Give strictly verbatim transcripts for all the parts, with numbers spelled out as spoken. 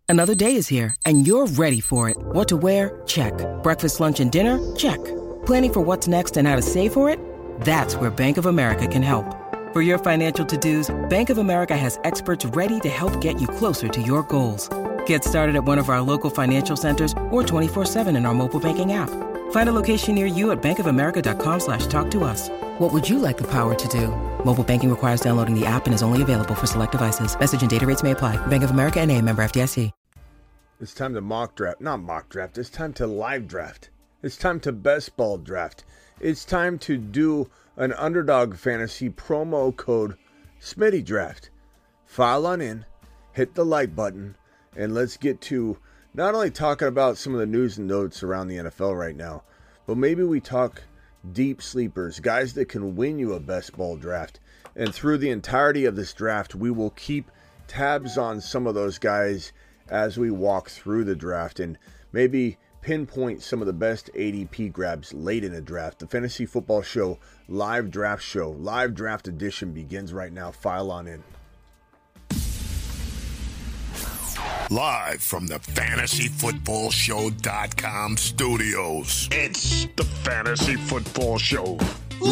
Another day is here, and you're ready for it. What to wear? Check. Breakfast, lunch, and dinner? Check. Planning for what's next and how to save for it? That's where Bank of America can help. For your financial to-dos, Bank of America has experts ready to help get you closer to your goals. Get started at one of our local financial centers or twenty-four seven in our mobile banking app. Find a location near you at bankofamerica.com slash talk to us. What would you like the power to do? Mobile banking requires downloading the app and is only available for select devices. Message and data rates may apply. Bank of America N A, member F D I C. It's time to mock draft. Not mock draft. It's time to live draft. It's time to best ball draft. It's time to do an Underdog Fantasy promo code Smitty Draft. File on in, hit the like button, and let's get to not only talking about some of the news and notes around the N F L right now, but maybe we talk deep sleepers, guys that can win you a best ball draft. And through the entirety of this draft, we will keep tabs on some of those guys as we walk through the draft and maybe pinpoint some of the best A D P grabs late in the draft. The Fantasy Football Show live draft show, live draft edition begins right now. File on in. Live from the fantasy football show dot com studios. It's the Fantasy Football Show.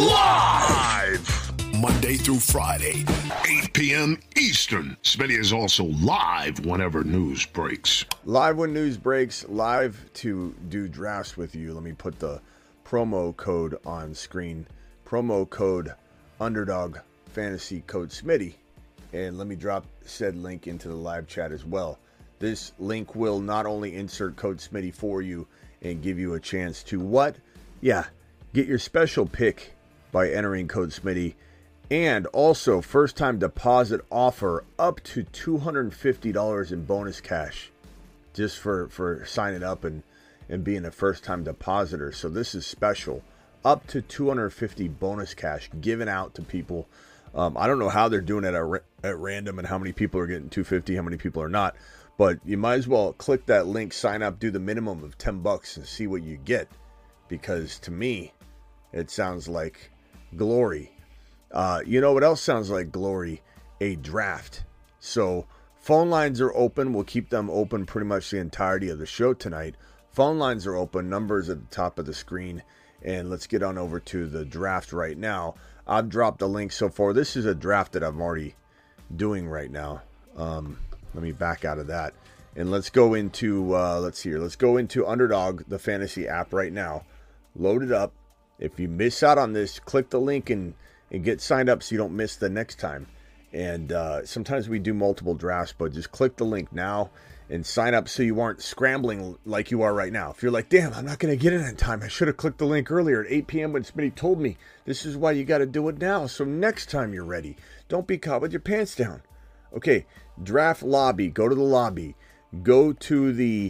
Live! Monday through Friday, eight p.m. Eastern. Smitty is also live whenever news breaks. Live when news breaks, live to do drafts with you. Let me put the promo code on screen. Promo code Underdog Fantasy Code Smitty. And let me drop said link into the live chat as well. This link will not only insert code Smitty for you and give you a chance to what? Yeah, get your special pick by entering code Smitty. And also, first-time deposit offer up to two hundred fifty dollars in bonus cash just for, for signing up and, and being a first-time depositor. So this is special. Up to two hundred fifty dollars bonus cash given out to people. Um, I don't know how they're doing it at, at random and how many people are getting two hundred fifty dollars, how many people are not. But you might as well click that link, sign up, do the minimum of ten bucks and see what you get. Because to me, it sounds like glory. Uh, you know what else sounds like glory? A draft. So phone lines are open. We'll keep them open pretty much the entirety of the show tonight. Phone lines are open. Numbers at the top of the screen. And let's get on over to the draft right now. I've dropped a link so far. This is a draft that I'm already doing right now. Um, let me back out of that. And let's go into, uh, let's see here. Let's go into Underdog, the fantasy app right now. Load it up. If you miss out on this, click the link and and get signed up so you don't miss the next time. And uh, sometimes we do multiple drafts, but just click the link now and sign up so you aren't scrambling like you are right now. If you're like, damn, I'm not going to get it in time. I should have clicked the link earlier at eight p.m. when Smitty told me. This is why you got to do it now. So next time you're ready, don't be caught with your pants down. Okay, draft lobby. Go to the lobby. Go to the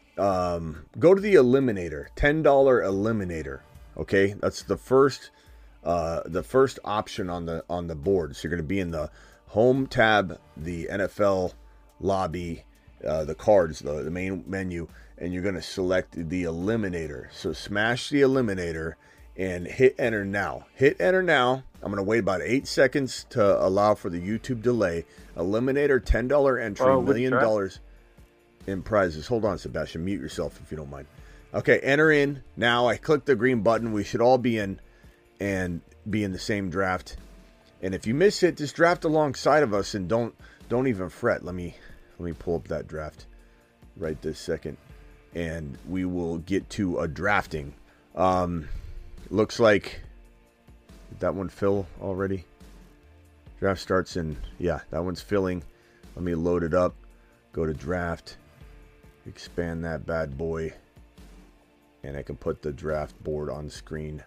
um, go to the eliminator. ten dollars eliminator. Okay, that's the first Uh, the first option on the on the board. So you're going to be in the home tab, the N F L lobby, uh, the cards, the, the main menu, and you're going to select the eliminator. So smash the eliminator and hit enter now. Hit enter now. I'm going to wait about eight seconds to allow for the YouTube delay. Eliminator, ten dollars entry, Oh, million dollars in prizes. Hold on, Sebastian. Mute yourself if you don't mind. Okay, enter in. Now I click the green button. We should all be in and be in the same draft. And if you miss it, just draft alongside of us and don't don't even fret. Let me let me pull up that draft right this second, and we will get to a drafting. Um, looks like did that one fill already. Draft starts in yeah, that one's filling. Let me load it up. Go to draft, expand that bad boy, and I can put the draft board on screen.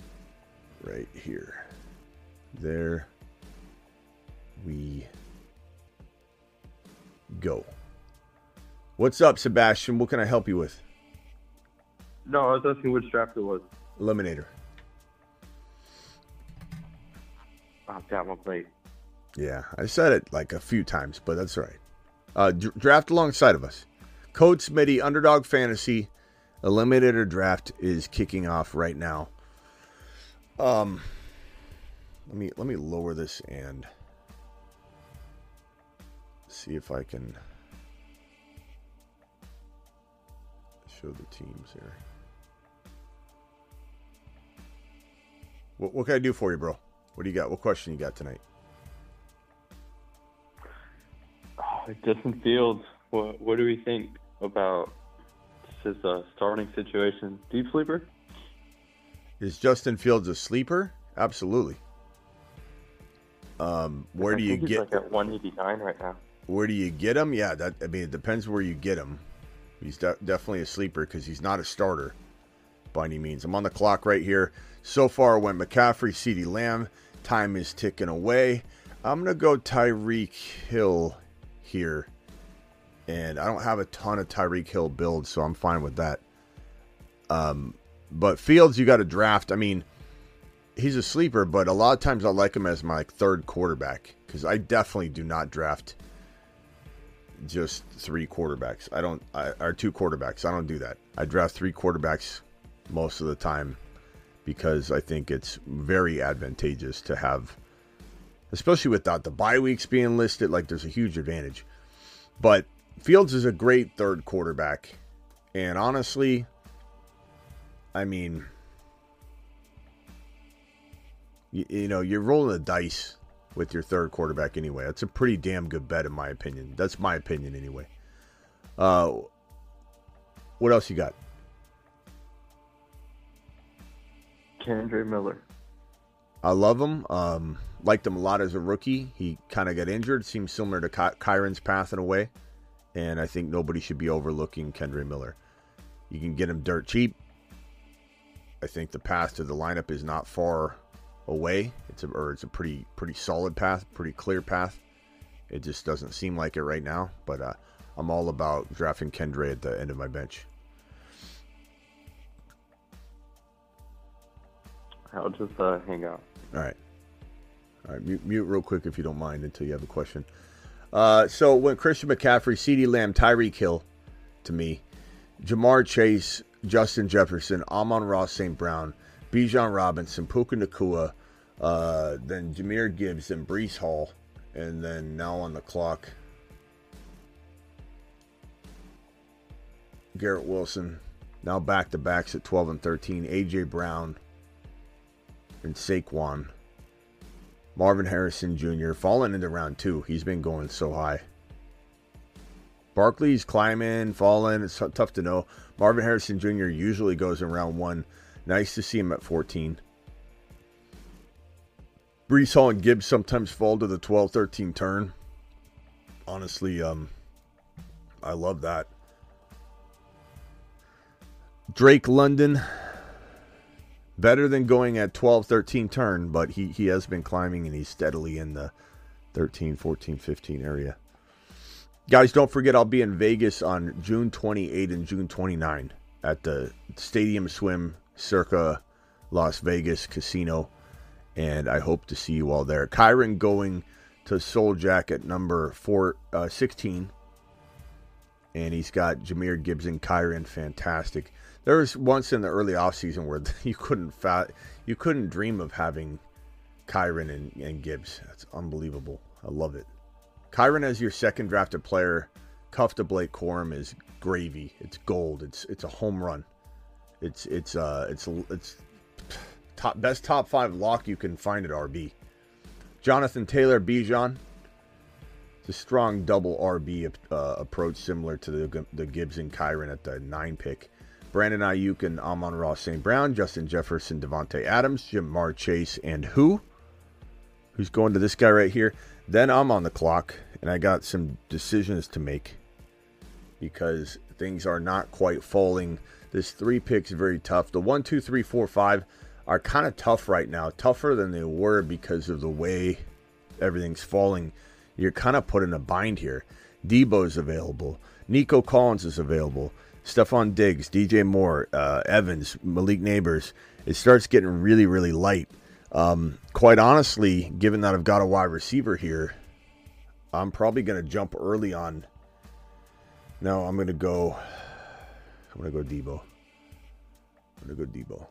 Right here. There we go. What's up, Sebastian? What can I help you with? No, I was asking which draft it was. Eliminator. Oh, damn, I'm late. Yeah, I said it like a few times, but that's all right. Uh, d- draft alongside of us. Code Smitty, Underdog Fantasy, Eliminator Draft is kicking off right now. Um, let me let me lower this and see if I can show the teams here. What, what can I do for you, bro? What do you got? What question you got tonight? Oh, Justin Fields. What, what do we think about his uh, starting situation? Deep sleeper? Is Justin Fields a sleeper? Absolutely. Um, where I do you think he's get? Like at one eighty-nine right now. Where do you get him? Yeah, that I mean, it depends where you get him. He's de- definitely a sleeper because he's not a starter by any means. I'm on the clock right here. So far, went McCaffrey, CeeDee Lamb. Time is ticking away. I'm gonna go Tyreek Hill here, and I don't have a ton of Tyreek Hill builds, so I'm fine with that. Um, but Fields, you got to draft. I mean, he's a sleeper, but a lot of times I like him as my like, third quarterback because I definitely do not draft just three quarterbacks. I don't, I, or two quarterbacks. I don't do that. I draft three quarterbacks most of the time because I think it's very advantageous to have, especially without the bye weeks being listed. Like there's a huge advantage. But Fields is a great third quarterback, and honestly, I mean, you, you know, you're rolling the dice with your third quarterback anyway. That's a pretty damn good bet in my opinion. That's my opinion anyway. Uh, what else you got? Kendre Miller. I love him. Um, liked him a lot as a rookie. He kind of got injured. Seems similar to Ky- Kyron's path in a way. And I think nobody should be overlooking Kendre Miller. You can get him dirt cheap. I think the path to the lineup is not far away. It's a or it's a pretty pretty solid path, pretty clear path. It just doesn't seem like it right now. But uh, I'm all about drafting Kendre at the end of my bench. I'll just uh, hang out. All right. All right, mute, mute real quick if you don't mind until you have a question. Uh, so when Christian McCaffrey, CeeDee Lamb, Tyreek Hill, to me, Jamar Chase, Justin Jefferson, Amon-Ra Saint Brown, Bijan Robinson, Puka Nacua, uh, then Jahmyr Gibbs, and Breece Hall, and then now on the clock, Garrett Wilson, now back-to-backs at twelve and thirteen, A J Brown, and Saquon. Marvin Harrison Junior falling into round two. He's been going so high. Barkley's climbing, falling. It's tough to know. Marvin Harrison Junior usually goes in round one. Nice to see him at fourteen. Breece Hall and Gibbs sometimes fall to the twelve thirteen turn. Honestly, um, I love that. Drake London. Better than going at twelve thirteen turn, but he, he has been climbing and he's steadily in the thirteen, fourteen, fifteen area. Guys, don't forget I'll be in Vegas on June twenty-eighth and June twenty-ninth at the Stadium Swim Circa Las Vegas Casino, and I hope to see you all there. Kyron going to Soul Jack at number four, uh, sixteen, and he's got Jahmyr Gibbs and Kyron. Fantastic. There was once in the early offseason where you couldn't fa- you couldn't dream of having Kyron and, and Gibbs. That's unbelievable. I love it. Kyron as your second drafted player, cuff to Blake Corum is gravy. It's gold. It's it's a home run. It's it's uh it's it's top best top five lock you can find at R B. Jonathan Taylor, Bijan. It's a strong double R B uh, approach similar to the the Gibbs and Kyron at the nine pick. Brandon Ayuk and Amon-Ra Saint Brown, Justin Jefferson, Devontae Adams, Jamar Chase, and who? Who's going to this guy right here? Then I'm on the clock, and I got some decisions to make because things are not quite falling. This three pick's very tough. The one, two, three, four, five are kind of tough right now, tougher than they were because of the way everything's falling. You're kind of put in a bind here. Debo's available. Nico Collins is available. Stephon Diggs, D J Moore, uh, Evans, Malik Neighbors. It starts getting really, really light. Um, quite honestly, given that I've got a wide receiver here, I'm probably going to jump early on. No, I'm going to go. I'm going to go Debo. I'm going to go Debo.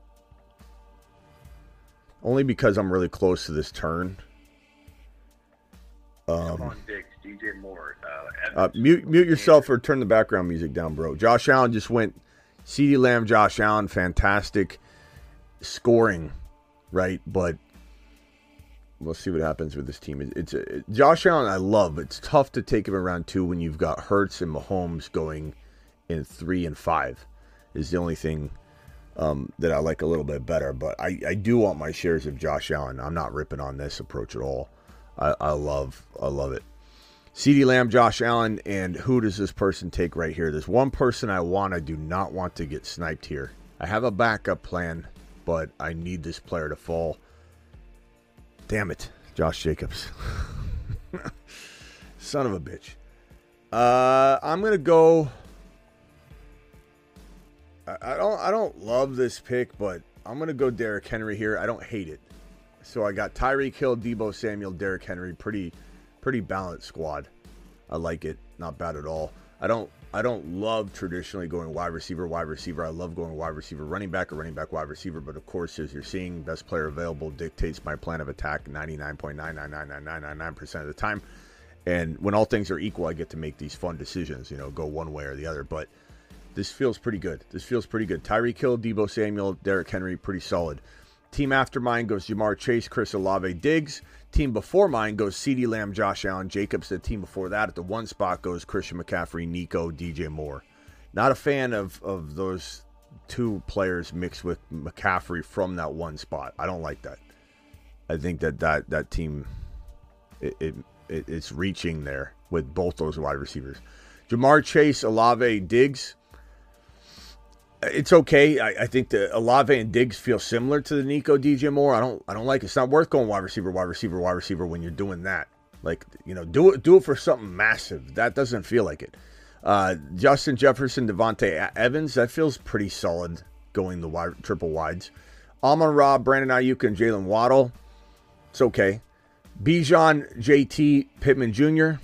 Only because I'm really close to this turn. Um, Stephon Diggs, D J Moore, uh, Uh, mute mute yourself or turn the background music down, bro. Josh Allen just went CeeDee Lamb, Josh Allen, fantastic scoring, right? But we'll see what happens with this team. It, it's a, it, Josh Allen I love. It's tough to take him around two when you've got Hurts and Mahomes going in three and five is the only thing um, that I like a little bit better. But I, I do want my shares of Josh Allen. I'm not ripping on this approach at all. I, I love I love it. CeeDee Lamb, Josh Allen, and who does this person take right here? There's one person I want. I do not want to get sniped here. I have a backup plan, but I need this player to fall. Damn it, Josh Jacobs. Son of a bitch. Uh, I'm gonna go. I, I don't. I don't love this pick, but I'm gonna go Derrick Henry here. I don't hate it. So I got Tyreek Hill, Deebo Samuel, Derrick Henry. Pretty, pretty balanced squad. I like it. Not bad at all. I don't. I don't love traditionally going wide receiver, wide receiver. I love going wide receiver, running back, or running back, wide receiver. But of course, as you're seeing, best player available dictates my plan of attack ninety-nine point nine nine nine nine nine nine nine percent of the time. And when all things are equal, I get to make these fun decisions, you know, go one way or the other. But this feels pretty good. This feels pretty good. Tyreek Hill, Deebo Samuel, Derrick Henry, pretty solid. Team after mine goes Jamar Chase, Chris Olave, Diggs. Team before mine goes CeeDee Lamb, Josh Allen, Jacobs. The team before that at the one spot goes Christian McCaffrey, Nico, D J Moore. Not a fan of, of those two players mixed with McCaffrey from that one spot. I don't like that. I think that that, that team, it, it, it it's reaching there with both those wide receivers. Jamar Chase, Olave, Diggs. It's okay. I, I think the Olave and Diggs feel similar to the Nico D J Moore. I don't. I don't like it. It's not worth going wide receiver, wide receiver, wide receiver when you're doing that. Like, you know, do it. Do it for something massive. That doesn't feel like it. Uh, Justin Jefferson, Devontae Evans. That feels pretty solid. Going the wide, triple wides. Amon-Ra, Brandon Ayuk, and Jalen Waddle. It's okay. Bijan, J T, Pittman Junior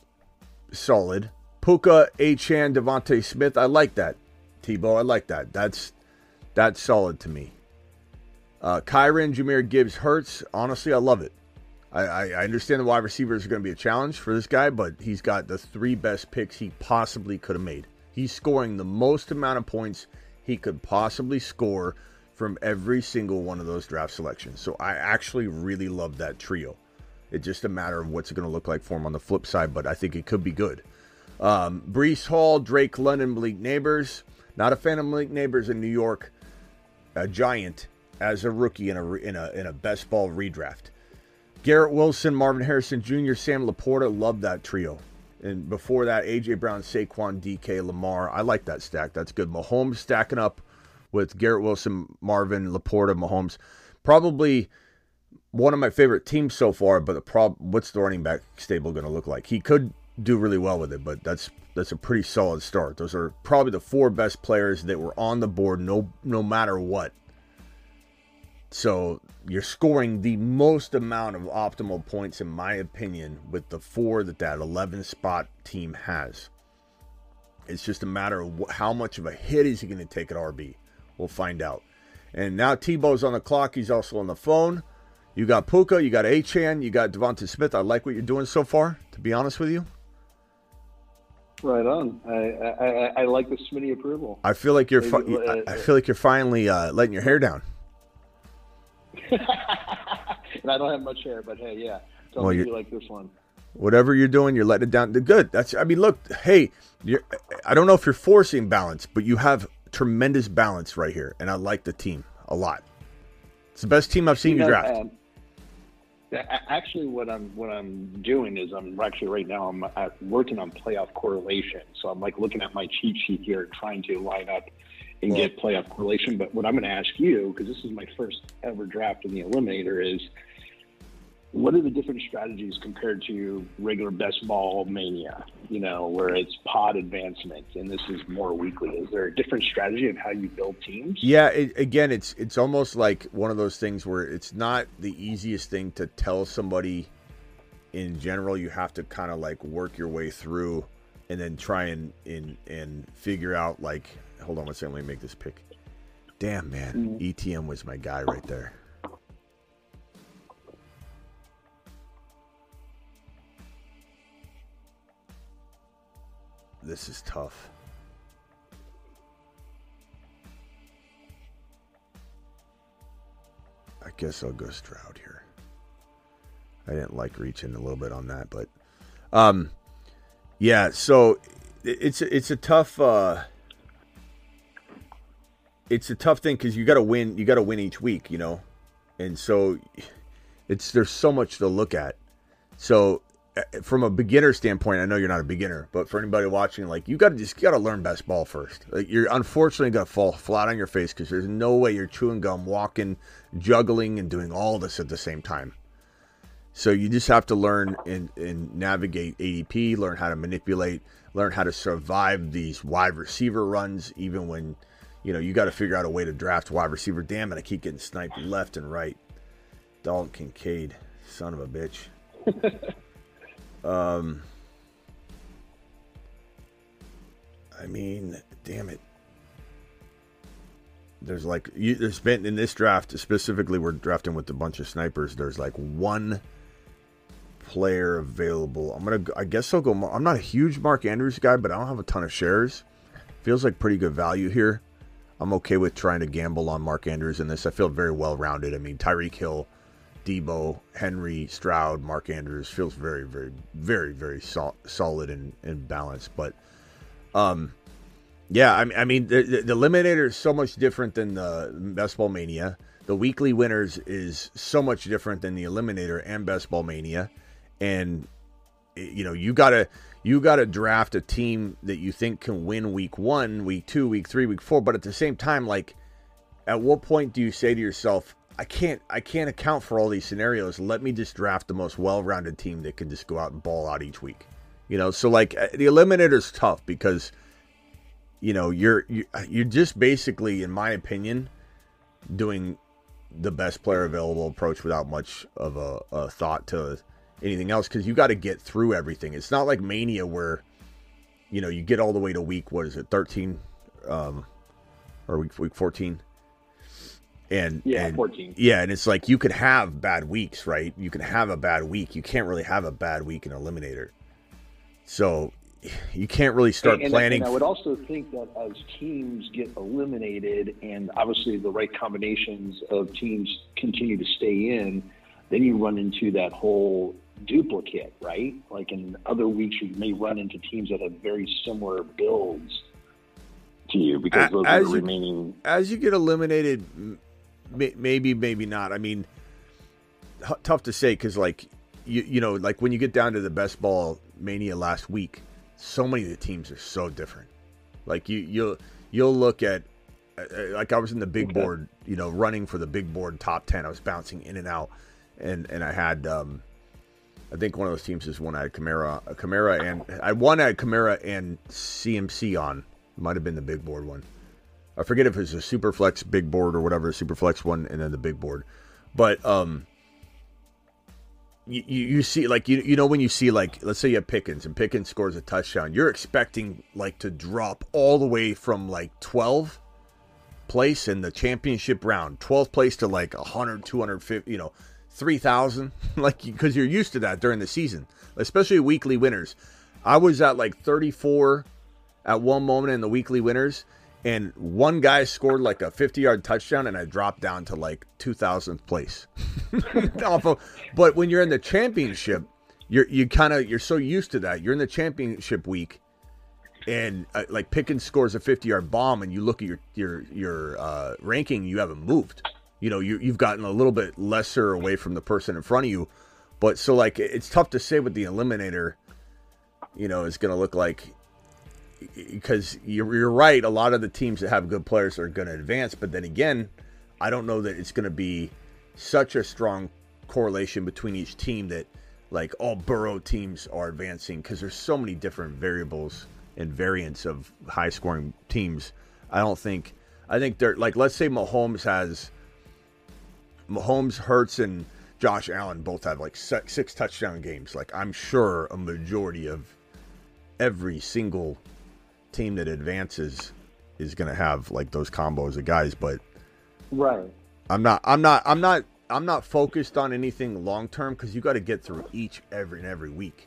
Solid. Puka, Achane, Devontae Smith. I like that. Tebow, I like that. That's that's solid to me. Uh, Kyron, Jahmyr Gibbs, Hurts. Honestly, I love it. I, I, I understand the wide receivers are going to be a challenge for this guy, but he's got the three best picks he possibly could have made. He's scoring the most amount of points he could possibly score from every single one of those draft selections. So I actually really love that trio. It's just a matter of what's it going to look like for him on the flip side, but I think it could be good. Um, Breece Hall, Drake London, Malik Neighbors. Not a fan of Malik Neighbors in New York. A giant as a rookie in a in a in a best ball redraft. Garrett Wilson, Marvin Harrison Junior, Sam Laporta. Love that trio. And before that, A J Brown, Saquon, D K, Lamar. I like that stack. That's good. Mahomes stacking up with Garrett Wilson, Marvin, Laporta, Mahomes. Probably one of my favorite teams so far. But the prob- what's the running back stable going to look like? He could do really well with it, but that's that's a pretty solid start. Those are probably the four best players that were on the board, no no matter what. So you're scoring the most amount of optimal points, in my opinion, with the four that that eleven spot team has. It's just a matter of wh- how much of a hit is he going to take at R B. We'll find out. And now Tebow's on the clock. He's also on the phone. You got Puka, you got Achane, you got Devonta Smith. I like what you're doing so far, to be honest with you. Right on. I, I I like the Smitty approval. I feel like you're. Fi- I, I feel like you're finally uh, letting your hair down. And I don't have much hair, but hey, yeah. Tell well, me you like this one. Whatever you're doing, you're letting it down. Good. That's. I mean, look. Hey, you're. I don't know if you're forcing balance, but you have tremendous balance right here, and I like the team a lot. It's the best team I've seen you, you know, draft. Um, Actually, what I'm what I'm doing is I'm actually right now I'm, I'm working on playoff correlation. So I'm like looking at my cheat sheet here, trying to line up and well, get playoff correlation. But what I'm going to ask you, because this is my first ever draft in the Eliminator, is what are the different strategies compared to regular best ball mania? You know, where it's pod advancement, and this is more weekly. Is there a different strategy of how you build teams? Yeah, it, again, it's it's almost like one of those things where it's not the easiest thing to tell somebody in general. You have to kind of like work your way through and then try and and, and figure out like, hold on one second, let me make this pick. Damn, man, mm-hmm. E T M was my guy right there. this is tough. I guess I'll go Stroud here. I didn't like reaching a little bit on that, but um, yeah. So it's it's a tough uh, it's a tough thing because you got to win. You got to win each week, you know, and so it's there's so much to look at. So from a beginner standpoint, I know you're not a beginner, but for anybody watching, like you got to just got to learn best ball first. Like you're unfortunately gonna fall flat on your face because there's no way you're chewing gum, walking, juggling, and doing all this at the same time. So you just have to learn and, and navigate A D P, learn how to manipulate, learn how to survive these wide receiver runs, even when, you know, you got to figure out a way to draft wide receiver. Damn it, I keep getting sniped left and right. Dalton Kincaid, son of a bitch. um, I mean, damn it. There's like, you, there's been in this draft, specifically, we're drafting with a bunch of snipers. There's like one player available. I'm gonna. I guess I'll go. I'm not a huge Mark Andrews guy, but I don't have a ton of shares. Feels like pretty good value here. I'm okay with trying to gamble on Mark Andrews in this. I feel very well rounded. I mean, Tyreek Hill, Debo, Henry, Stroud, Mark Andrews feels very, very, very, very sol- solid and, and balanced. But, um, yeah, I, I mean, the, the, the Eliminator is so much different than the Best Ball Mania. The weekly winners is so much different than the Eliminator and Best Ball Mania. And, you know, you gotta you gotta draft a team that you think can win week one, week two, week three, week four. But at the same time, like, at what point do you say to yourself, I can't I can't account for all these scenarios. Let me just draft the most well-rounded team that can just go out and ball out each week. You know, so like the Eliminator is tough because, you know, you're you're just basically, in my opinion, doing the best player available approach without much of a, a thought to anything else, because you got to get through everything. It's not like Mania where, you know, you get all the way to week, what is it, thirteen, um, or week week fourteen, and yeah, and, fourteen, yeah, and it's like you could have bad weeks, right? You can have a bad week. You can't really have a bad week in Eliminator, so you can't really start and, and, planning. And I would also think that as teams get eliminated, and obviously the right combinations of teams continue to stay in, then you run into that whole duplicate, right? Like in other weeks, you may run into teams that have very similar builds to you because those as are the you, remaining. As you get eliminated, maybe, maybe not. I mean, h- tough to say because, like, you you know, like when you get down to the Best Ball Mania last week, so many of the teams are so different. Like you you'll you'll look at, like I was in the big okay. board, you know, running for the big board top ten. I was bouncing in and out, and and I had. Um, I think one of those teams is one I had Kamara, Kamara, and I one I had Kamara and C M C on. It might have been the big board one. I forget if it was a Superflex big board or whatever, Superflex one, and then the big board. But um, you, you you see like you you know when you see like let's say you have Pickens and Pickens scores a touchdown, you're expecting like to drop all the way from like twelfth place in the championship round, twelfth place to like one hundred, two hundred fifty, you know. three thousand, like, because you're used to that during the season, especially weekly winners. I was at like thirty-four at one moment in the weekly winners, and one guy scored like a fifty-yard touchdown, and I dropped down to like two thousandth place. But when you're in the championship, you're you kind of you're so used to that. You're in the championship week, and uh, like Pickens scores a fifty-yard bomb, and you look at your your your uh, ranking, you haven't moved. You know, you, you've gotten a little bit lesser away from the person in front of you. But so, like, it's tough to say what the Eliminator, you know, is going to look like. Because you're, you're right, a lot of the teams that have good players are going to advance. But then again, I don't know that it's going to be such a strong correlation between each team that, like, all Burrow teams are advancing. Because there's so many different variables and variants of high-scoring teams. I don't think, I think they're, like, let's say Mahomes has... Mahomes, Hurts, and Josh Allen both have like six touchdown games. Like, I'm sure a majority of every single team that advances is going to have like those combos of guys. But right, I'm not. I'm not. I'm not. I'm not focused on anything long term because you got to get through each every and every week.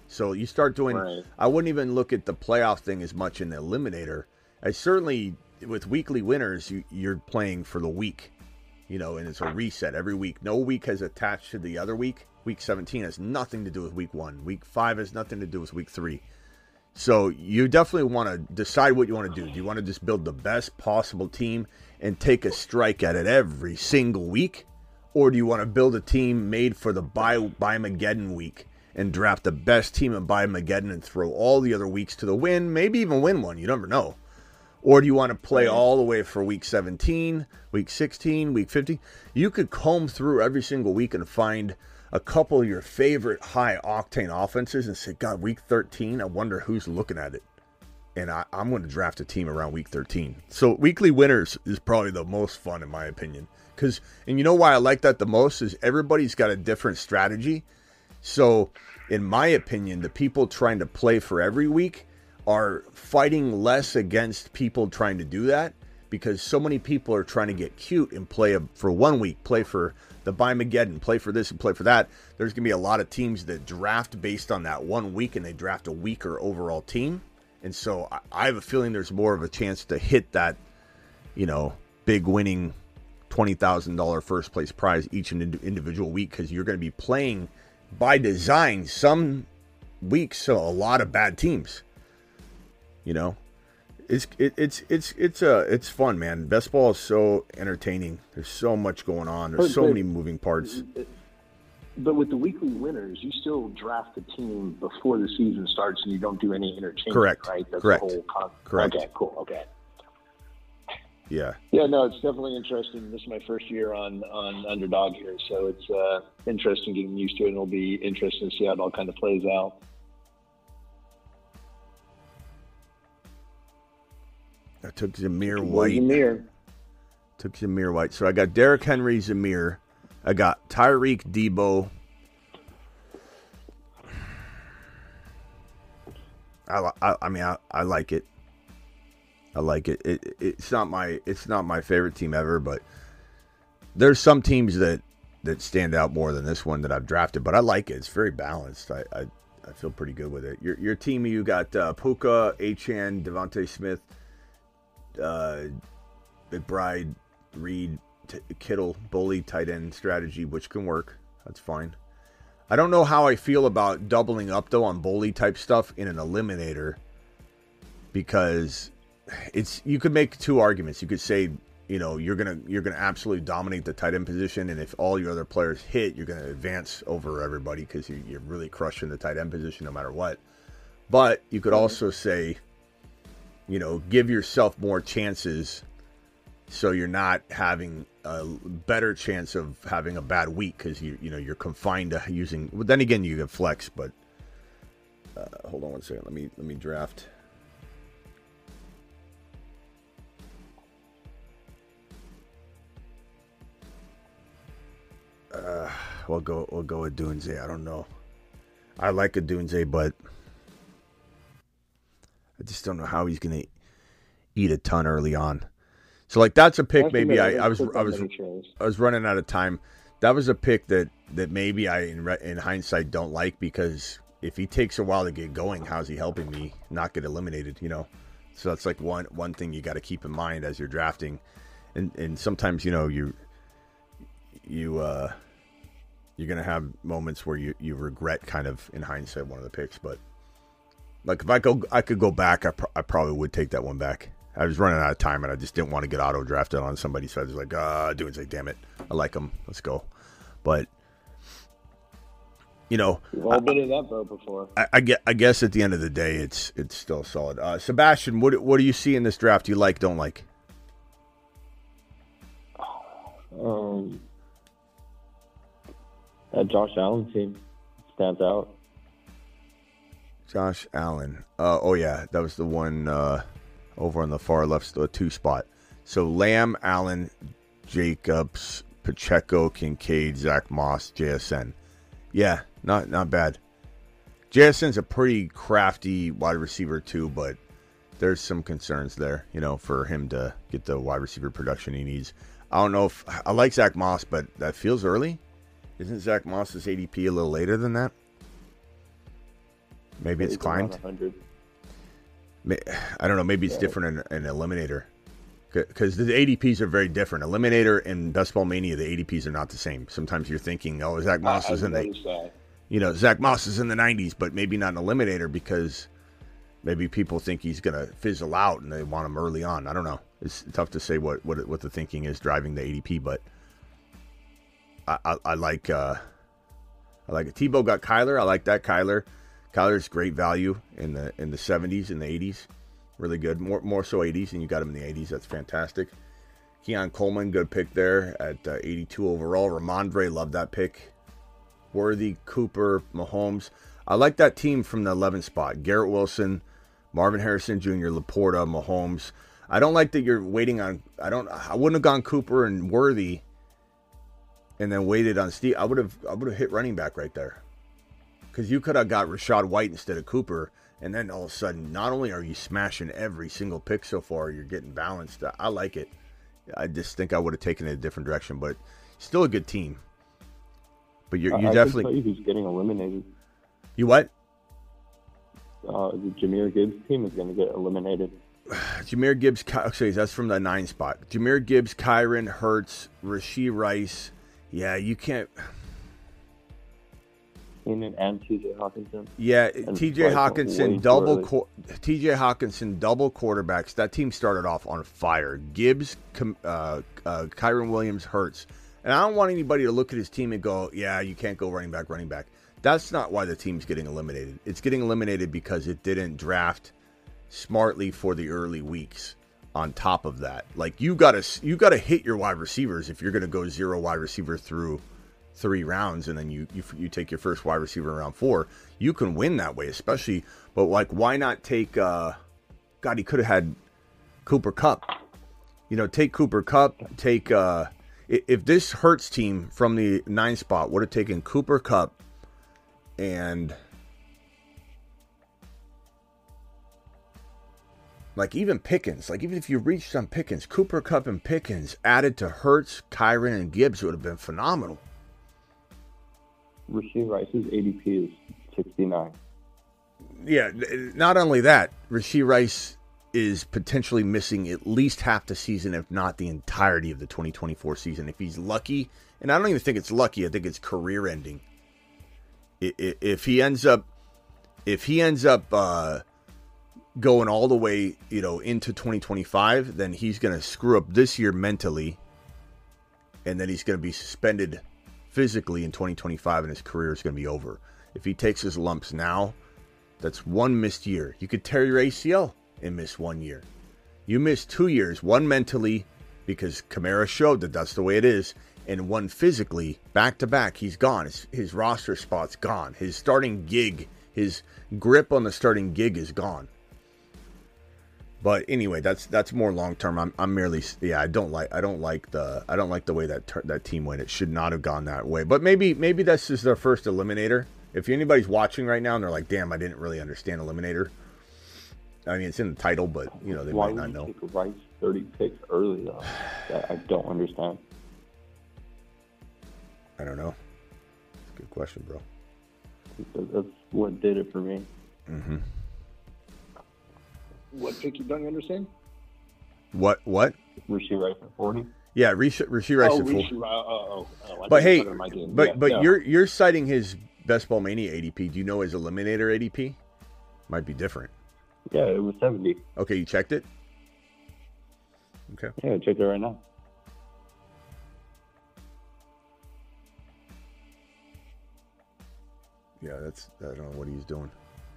So you start doing, Right. I wouldn't even look at the playoff thing as much in the eliminator. I certainly, with weekly winners, you, you're playing for the week, you know, and it's a reset every week. No week has attached to the other week. Week seventeen has nothing to do with week one. Week five has nothing to do with week three. So you definitely want to decide what you want to do. Do you want to just build the best possible team and take a strike at it every single week? Or do you want to build a team made for the Buy-Mageddon week and draft the best team in Buy-Mageddon and throw all the other weeks to the win, maybe even win one? You never know. Or do you want to play all the way for week seventeen, week sixteen, week fifteen? You could comb through every single week and find a couple of your favorite high-octane offenses and say, God, week thirteen, I wonder who's looking at it. And I, I'm going to draft a team around week thirteen. So weekly winners is probably the most fun, in my opinion. Because, and you know why I like that the most is everybody's got a different strategy. So, in my opinion, the people trying to play for every week are fighting less against people trying to do that, because so many people are trying to get cute and play a, for one week, play for the Buy-Mageddon, play for this and play for that. There's going to be a lot of teams that draft based on that one week, and they draft a weaker overall team. And so I, I have a feeling there's more of a chance to hit that, you know, big winning twenty thousand dollars first place prize each individual week, because you're going to be playing by design some weeks, so a lot of bad teams. You know, it's it, it's it's it's uh it's fun, man. Best ball is so entertaining. There's so much going on. There's so many moving parts. But with the weekly winners, you still draft the team before the season starts, and you don't do any interchange. Correct. Right. That's Correct. The whole con- Correct. Okay. Cool. Okay. Yeah. Yeah, no, it's definitely interesting. This is my first year on, on Underdog here, so it's uh, interesting getting used to it, and it'll be interesting to see how it all kind of plays out. I took Zamir White. Zamir. Took Zamir White. So I got Derrick Henry, Zamir. I got Tyreek, Debo. I, I, I mean, I, I like it. I like it. It. It's not my it's not my favorite team ever, but there's some teams that, that stand out more than this one that I've drafted. But I like it. It's very balanced. I I, I feel pretty good with it. Your your team, you got uh, Puka, Achane, Devontae Smith, uh, McBride, Reed, T- Kittle, bully, tight end strategy, which can work. That's fine. I don't know how I feel about doubling up though on bully type stuff in an eliminator, because it's you could make two arguments. You could say, you know, you're gonna you're gonna absolutely dominate the tight end position, and if all your other players hit, you're gonna advance over everybody because you, you're really crushing the tight end position no matter what. But you could also say, you know, give yourself more chances, so you're not having a better chance of having a bad week because you you know you're confined to using. Well, then again, you can flex, but uh, hold on one second. Let me let me draft. Uh, we'll go. We'll go with Dunze. I don't know. I like a Dunze, but I just don't know how he's going to eat a ton early on. So, like, that's a pick. Maybe I, I was I was I was running out of time. That was a pick that, that maybe I, in, in hindsight, don't like, because if he takes a while to get going, how's he helping me not get eliminated? You know, so that's like one one thing you got to keep in mind as you're drafting, and and sometimes you know you you uh, you're gonna have moments where you, you regret kind of in hindsight one of the picks, but like if I go I could go back, I, pro- I probably would take that one back. I was running out of time, and I just didn't want to get auto drafted on somebody, so I was like, ah, doing like, damn it, I like him, let's go. But you know, we've all been in that boat before. I, I get. I guess at the end of the day, it's it's still solid. Uh, Sebastian, what what do you see in this draft? You like, don't like? Um, that Josh Allen team stands out. Josh Allen. Uh, oh yeah, that was the one uh, over on the far left, the two spot. So Lamb, Allen, Jacobs, Pacheco, Kincaid, Zach Moss, J S N. Yeah, not not bad. J S N's a pretty crafty wide receiver too, but there's some concerns there, you know, for him to get the wide receiver production he needs. I don't know if I like Zach Moss, but that feels early. Isn't Zach Moss's A D P a little later than that? Maybe it's He's around climbed. one hundred. I don't know. Maybe it's Yeah. different in an Eliminator. Because the A D Ps are very different. Eliminator and Best Ball Mania, the A D Ps are not the same. Sometimes you're thinking, oh, Zach Moss I, is in the, that. you know, Zach Moss is in the nineties, but maybe not an Eliminator because maybe people think he's going to fizzle out and they want him early on. I don't know. It's tough to say what what, what the thinking is driving the A D P, but I, I, I like uh, I like it. Tebow got Kyler. I like that Kyler. Kyler's great value in the in the seventies and the eighties. Really good. More more so eighties, and you got him in the eighties. That's fantastic. Keon Coleman, good pick there at uh, eighty-two overall. Ramondre, love that pick. Worthy, Cooper, Mahomes. I like that team from the eleventh spot. Garrett Wilson, Marvin Harrison Junior, Laporta, Mahomes. I don't like that you're waiting on. I don't. I wouldn't have gone Cooper and Worthy, and then waited on Steve. I would have. I would have hit running back right there, because you could have got Rashad White instead of Cooper. And then all of a sudden, not only are you smashing every single pick so far, you're getting balanced. I like it. I just think I would have taken it a different direction, but still a good team. But you're, you I definitely. can tell you who's getting eliminated. You what? Uh, the Jahmyr Gibbs team is going to get eliminated. Jahmyr Gibbs. Okay, that's from the nine spot. Jahmyr Gibbs, Kyron, Hurts, Rashee Rice. Yeah, you can't. Keenan and T J Hawkinson. Yeah, And T J like, Hawkinson way double. too Qu- T J Hawkinson double quarterbacks. That team started off on fire. Gibbs, uh, uh, Kyron Williams, Hurts, and I don't want anybody to look at his team and go, "Yeah, you can't go running back, running back." That's not why the team's getting eliminated. It's getting eliminated because it didn't draft smartly for the early weeks. On top of that, like you gotta you gotta hit your wide receivers if you're gonna go zero wide receiver through three rounds, and then you, you you take your first wide receiver in round four. You can win that way, especially. But like, why not take? Uh, God, he could have had Cooper Kupp. You know, take Cooper Kupp. Take uh, if this Hurts team from the nine spot would have taken Cooper Kupp and like even Pickens, like even if you reached on Pickens, Cooper Kupp and Pickens added to Hurts, Kyron, and Gibbs would have been phenomenal. Rashee Rice's A D P is sixty-nine. Yeah, not only that, Rashee Rice is potentially missing at least half the season, if not the entirety of the twenty twenty-four season. If he's lucky, and I don't even think it's lucky, I think it's career-ending. If he ends up, if he ends up uh, going all the way, you know, into twenty twenty-five, then he's going to screw up this year mentally, and then he's going to be suspended physically in twenty twenty-five, and his career is going to be over. If he takes his lumps now, that's one missed year. You could tear your A C L and miss one year. You miss two years, one mentally because Kamara showed that that's the way it is, and one physically, back to back. He's gone. His, his roster spot's gone. His starting gig, his grip on the starting gig is gone. But anyway, that's that's more long term. I'm I'm merely yeah. I don't like I don't like the I don't like the way that ter- that team went. It should not have gone that way. But maybe maybe this is their first eliminator. If anybody's watching right now and they're like, "Damn, I didn't really understand eliminator." I mean, it's in the title, but you know they Why might not would know. you take Rice thirty picks early though? That I don't understand. I don't know. Good question, bro. That's what did it for me. Mm-hmm. What pick you don't understand? What what? Rashee Rice at forty. Yeah, Rashee Rashee Rice Oh, at full. Rishi, uh, oh, oh, I But thought hey, you were talking about my team. but Yeah, but no. you're you're citing his Best Ball Mania A D P. Do you know his Eliminator A D P? Might be different. Yeah, it was seventy. Okay, you checked it? Okay. Yeah, check it right now. Yeah, that's I don't know what he's doing.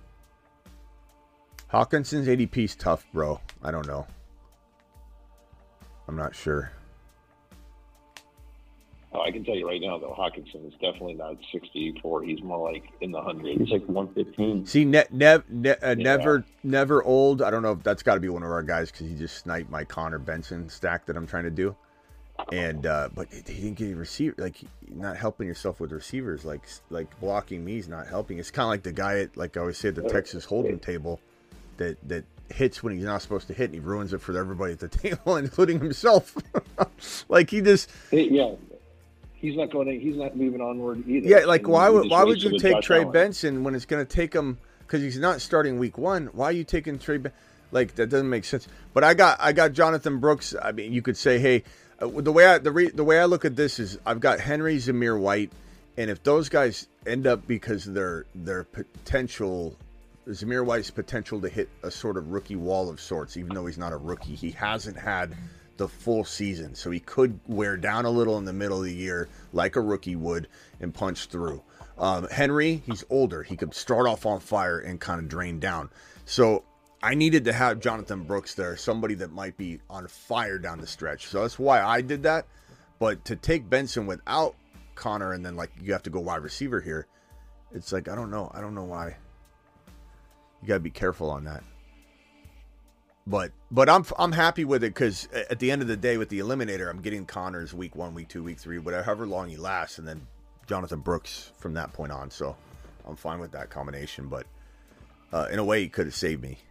Hawkinson's A D P's tough, bro. I don't know. I'm not sure. Oh, I can tell you right now, though, Hawkinson is definitely not sixty-four. He's more like in the hundreds. He's like one fifteen. See, ne- ne- ne- uh, Yeah. never, never old. I don't know if that's got to be one of our guys because he just sniped my Connor Benson stack that I'm trying to do. And uh, but he didn't get a receiver. Like not helping yourself with receivers. Like like blocking me is not helping. It's kind of like the guy at, like I always say, at the Texas Hold'em table that that hits when he's not supposed to hit and he ruins it for everybody at the table, including himself. Like he just Hey, yeah, he's not going. To, he's not moving onward either. yeah. Like And why he would just why would wasted you with take Josh Trey Allen. Benson when it's going to take him? because he's not starting week one. Why are you taking Trey? Ben- like that doesn't make sense. But I got I got Jonathan Brooks. I mean, you could say, hey, uh, the way I the re, the way I look at this is I've got Henry, Zamir White, and if those guys end up because of their their potential, Zamir White's potential to hit a sort of rookie wall of sorts, even though he's not a rookie, he hasn't had the full season, so he could wear down a little in the middle of the year like a rookie would and punch through. Um, Henry, he's older. He could start off on fire and kind of drain down. So I needed to have Jonathan Brooks there, somebody that might be on fire down the stretch. So that's why I did that. But to take Benson without Connor and then like you have to go wide receiver here, it's like I don't know. I don't know why. You got to be careful on that. But but I'm I'm happy with it because at the end of the day with the Eliminator, I'm getting Connors week one, week two, week three, whatever, however long he lasts, and then Jonathan Brooks from that point on. So I'm fine with that combination. But uh, in a way, he could have saved me.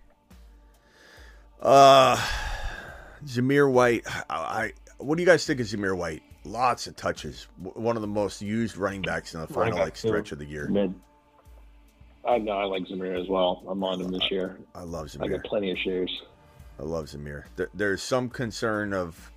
Uh, Zamir White. I, I what do you guys think of Zamir White? Lots of touches. One of the most used running backs in the final like stretch of the year. Mid. I know I like Zamir as well. I'm on him this year. I love Zamir. I got plenty of shares. I love Zamir. There, there's some concern of,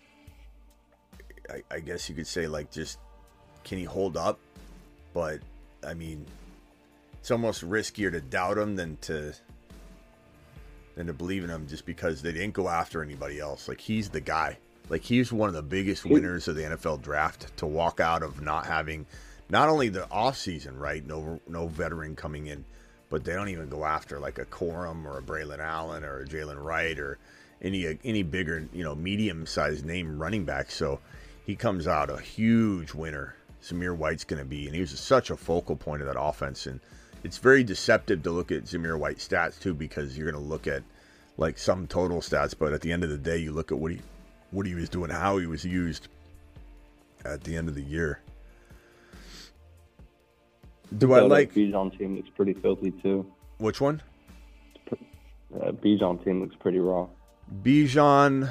I, I guess you could say, like, just can he hold up? But I mean, it's almost riskier to doubt him than to than to believe in him, just because they didn't go after anybody else. Like he's the guy. Like he's one of the biggest winners of the N F L draft to walk out of not having not only the offseason, right? No, no veteran coming in. But they don't even go after like a Corum or a Braylon Allen or a Jalen Wright or any any bigger, you know, medium-sized name running back. So he comes out a huge winner. Zamir White's going to be, and he was such a focal point of that offense. And it's very deceptive to look at Zamir White's stats too, because you're going to look at like some total stats, but at the end of the day, you look at what he what he was doing, how he was used at the end of the year. Do I like Bijan team looks pretty filthy too. Which one? Uh, Bijan team looks pretty raw. Bijan.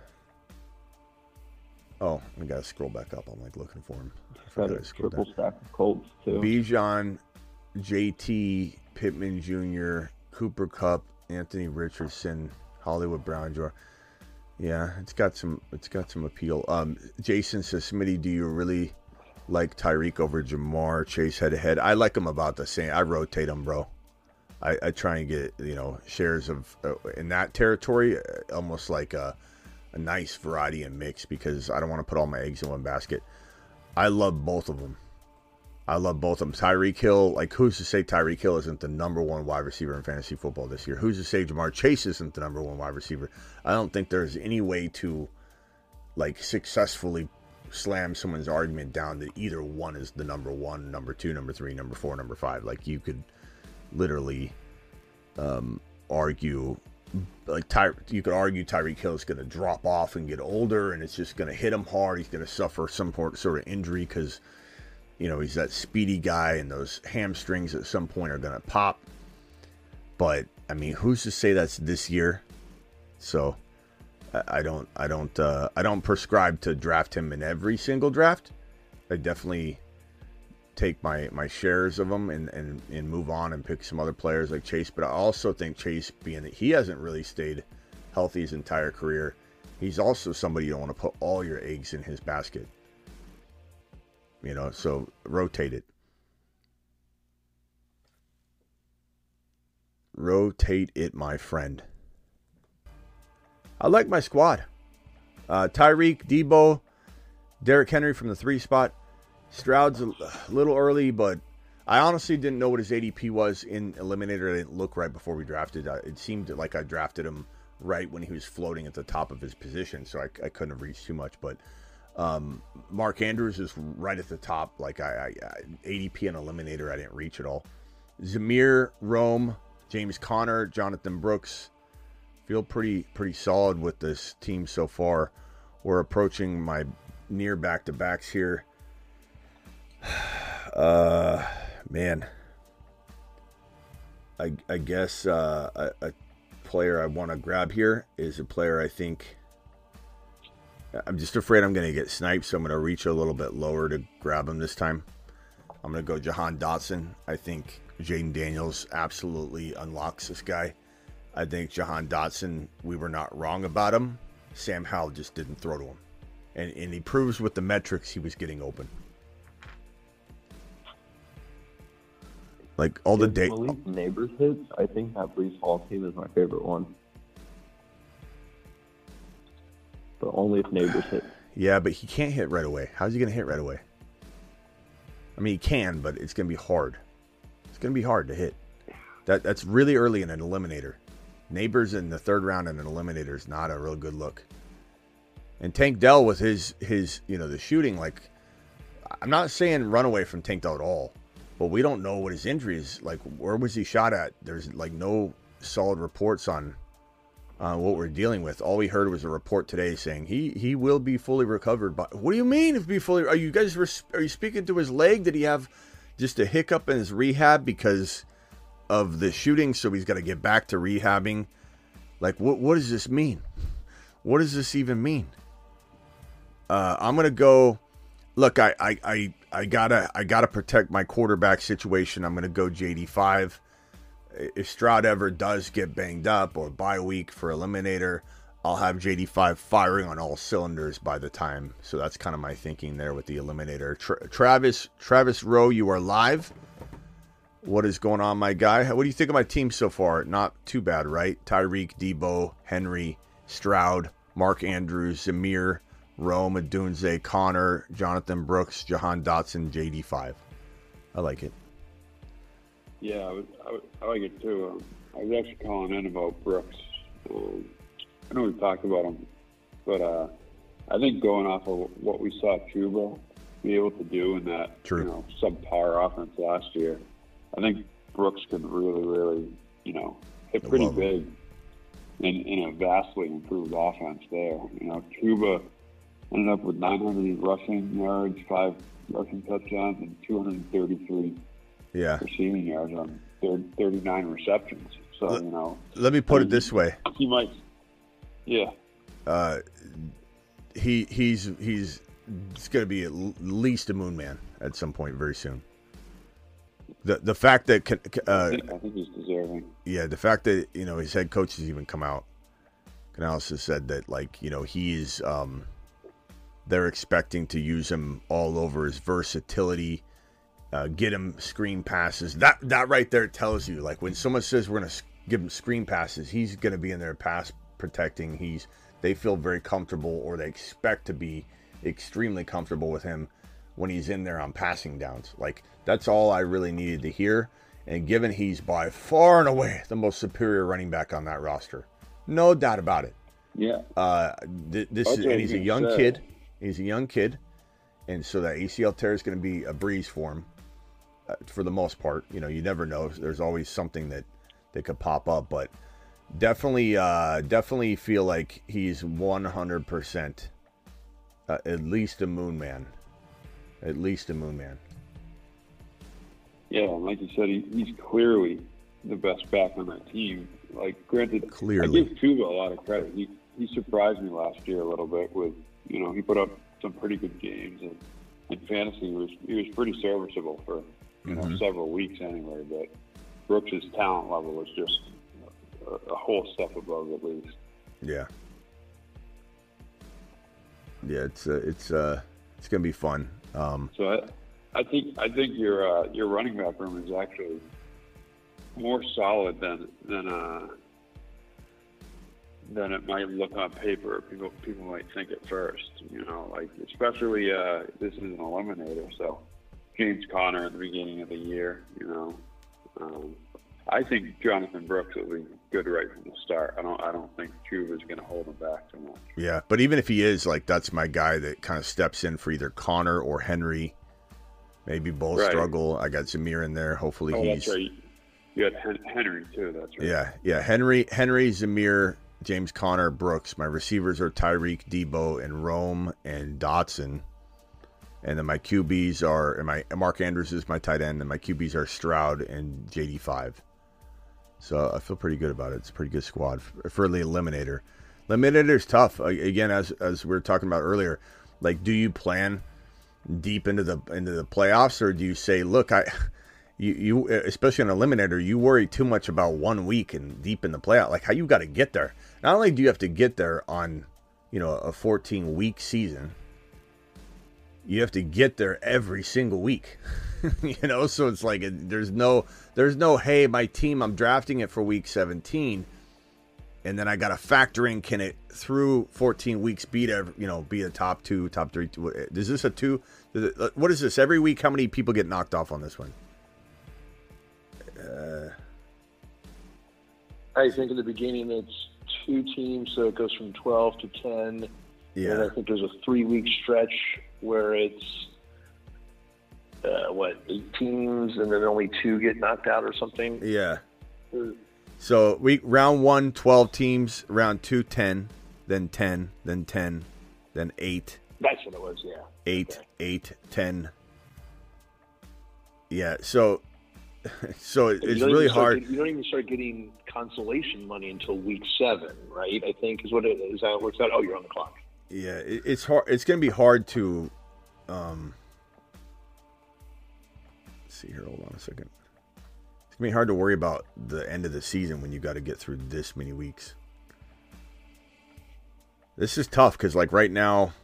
Oh, I gotta scroll back up. I'm like looking for him. Got a triple down. Stack of Colts too. Bijan, J T, Pittman Junior, Cooper Kupp, Anthony Richardson, Hollywood Brown. Yeah, it's got some. It's got some appeal. Um, Jason says, "Smitty, do you really like Tyreek over Jamar Chase head to head?" I like them about the same. I rotate them, bro. I, I try and get, you know, shares of uh, in that territory, uh, almost like a, a nice variety and mix, because I don't want to put all my eggs in one basket. I love both of them. I love both of them. Tyreek Hill, like who's to say Tyreek Hill isn't the number one wide receiver in fantasy football this year? Who's to say Jamar Chase isn't the number one wide receiver? I don't think there's any way to like successfully slam someone's argument down that either one is the number one, number two, number three, number four, number five. Like you could literally um, argue, like Ty, you could argue Tyreek Hill is going to drop off and get older, and it's just going to hit him hard. He's going to suffer some sort of injury because, you know, he's that speedy guy, and those hamstrings at some point are going to pop. But I mean, who's to say that's this year? So I, I don't, I don't, uh, I don't prescribe to draft him in every single draft. I definitely take my, my shares of them and, and, and move on and pick some other players like Chase. But I also think Chase, being that he hasn't really stayed healthy his entire career, he's also somebody you don't want to put all your eggs in his basket. You know, so rotate it. Rotate it, my friend. I like my squad. Uh, Tyreek, Debo, Derrick Henry from the three spot. Stroud's a little early, but I honestly didn't know what his A D P was in Eliminator. I didn't look right before we drafted. It seemed like I drafted him right when he was floating at the top of his position, so I, I couldn't have reached too much. But um, Mark Andrews is right at the top. Like I, I, A D P and Eliminator, I didn't reach at all. Zamir, Rome, James Conner, Jonathan Brooks. Feel pretty pretty solid with this team so far. We're approaching my near back-to-backs here. Uh, man, I I guess uh, a, a player I want to grab here is a player I think. I'm just afraid I'm going to get sniped, so I'm going to reach a little bit lower to grab him this time. I'm going to go Jahan Dotson. I think Jaden Daniels absolutely unlocks this guy. I think Jahan Dotson, we were not wrong about him. Sam Howell just didn't throw to him. And, and he proves with the metrics he was getting open. Like all the If day. Malik Neighbors hits, I think that Breece Hall team is my favorite one. But only if Neighbors hit. Yeah, but he can't hit right away. How's he going to hit right away? I mean, he can, but it's going to be hard. It's going to be hard to hit. That That's really early in an eliminator. Neighbors in the third round in an eliminator is not a real good look. And Tank Dell with his, his, you know, the shooting, like, I'm not saying run away from Tank Dell at all, but we don't know what his injury is. Like, where was he shot at? There's, like, no solid reports on uh, what we're dealing with. All we heard was a report today saying he, he will be fully recovered. But what do you mean if be fully? Are you guys, are you speaking to his leg? Did he have just a hiccup in his rehab because of the shooting? So he's got to get back to rehabbing. Like, what, what does this mean? What does this even mean? Uh, I'm going to go, look, I, I, I, I gotta, I gotta protect my quarterback situation. I'm going to go J D five. If Stroud ever does get banged up or bye week for eliminator, I'll have J D five firing on all cylinders by the time. So that's kind of my thinking there with the eliminator. Tra- Travis, Travis Rowe, you are live. What is going on, my guy? What do you think of my team so far? Not too bad, right? Tyreek, Debo, Henry, Stroud, Mark Andrews, Zamir, Rome, Adunze, Connor, Jonathan Brooks, Jahan Dotson, J D five. I like it. Yeah, I, was, I, was, I like it too. Um, I was actually calling in about Brooks. Um, I know we've talked about him, but uh, I think going off of what we saw Chuba be able to do in that True. you know subpar offense last year, I think Brooks can really, really, you know, hit pretty big in, in a vastly improved offense there. You know, Chuba ended up with nine hundred rushing yards, five rushing touchdowns, and two hundred thirty-three yeah. receiving yards on thirty-nine receptions. So, Let, you know. Let me put I mean, it this way. He might, yeah. Uh, he he's he's it's going to be at least a moon man at some point very soon. The the fact that uh, I, think, I think he's deserving. Yeah, the fact that you know his head coach has even come out. Canales has said that like you know he's um, they're expecting to use him all over, his versatility, uh, get him screen passes. That that right there tells you like when someone says we're going to give him screen passes, he's going to be in there pass protecting. He's they feel very comfortable, or they expect to be extremely comfortable with him when he's in there on passing downs. Like, that's all I really needed to hear. And given he's by far and away the most superior running back on that roster, no doubt about it. Yeah. Uh, th- this That's is, what and I he's a was young gonna say. kid. He's a young kid, and so that A C L tear is going to be a breeze for him, uh, for the most part. You know, you never know. There's always something that that could pop up, but definitely, uh, definitely feel like he's one hundred percent uh, at least a moon man. At least a moon man. Yeah, and like you said, he, he's clearly the best back on that team. Like, granted, Clearly. I give Chuba a lot of credit. He he surprised me last year a little bit with, you know, he put up some pretty good games, and in fantasy he was he was pretty serviceable for you know Mm-hmm. several weeks anyway. But Brooks' talent level was just a, a whole step above at least. Yeah. Yeah, it's uh, it's uh, it's gonna be fun. Um, So I, I think I think your uh, your running back room is actually more solid than than uh, than it might look on paper. People people might think at first, you know, like especially uh, this is an eliminator. So James Conner at the beginning of the year, you know, um, I think Jonathan Brooks will be good right from the start. I don't I don't think Chuba is going to hold him back too much. yeah, but even if he is, like, that's my guy that kind of steps in for either Connor or Henry. Maybe both Right. struggle. I got Zamir in there. Hopefully Oh, he's that's right. You had Hen- Henry too. That's right. yeah, yeah. Henry, Henry, Zamir, James Conner, Brooks. My receivers are Tyreek, Debo, and Rome and Dotson. And then my Q Bs are, and my Mark Andrews is my tight end, and my Q Bs are Stroud and J D five. So I feel pretty good about it. It's a pretty good squad for, for the eliminator. Eliminator's tough. Again, as as we were talking about earlier, like, do you plan deep into the into the playoffs, or do you say, look, I you, you especially an eliminator, you worry too much about one week and deep in the playoff. Like how you got to get there. Not only do you have to get there on, you know, a fourteen week season, you have to get there every single week. You know, so it's like there's no, there's no, hey, my team, I'm drafting it for week seventeen, and then I got to factor in, can it through fourteen weeks beat, every, you know, be a top two, top three? Two, is this a two? Is it, what is this? Every week, how many people get knocked off on this one? Uh, I think in the beginning it's two teams, so it goes from twelve to ten. Yeah. And I think there's a three-week stretch where it's, uh, what, eight teams, and then only two get knocked out or something? Yeah. So week round one, twelve teams. Round two, ten. Then ten. Then ten. Then eight. That's what it was, yeah. Eight, okay. eight, ten. Yeah, so so it's really hard. Getting, you don't even start getting consolation money until week seven, right? I think is what it is. How it works out. Oh, you're on the clock. Yeah, it, it's hard. It's going to be hard to. Um, let's see here. Hold on a second. It's going to be hard to worry about the end of the season when you got to get through this many weeks. This is tough because, like, right now,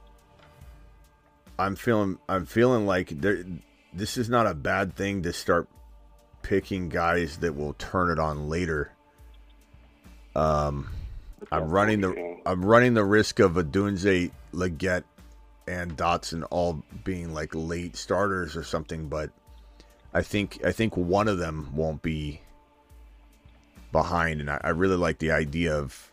I'm feeling. I'm feeling like there. This is not a bad thing to start picking guys that will turn it on later. Um, I'm running the I'm running the risk of Odunze, Leggett, and Dotson all being like late starters or something, but I think I think one of them won't be behind, and I, I really like the idea of.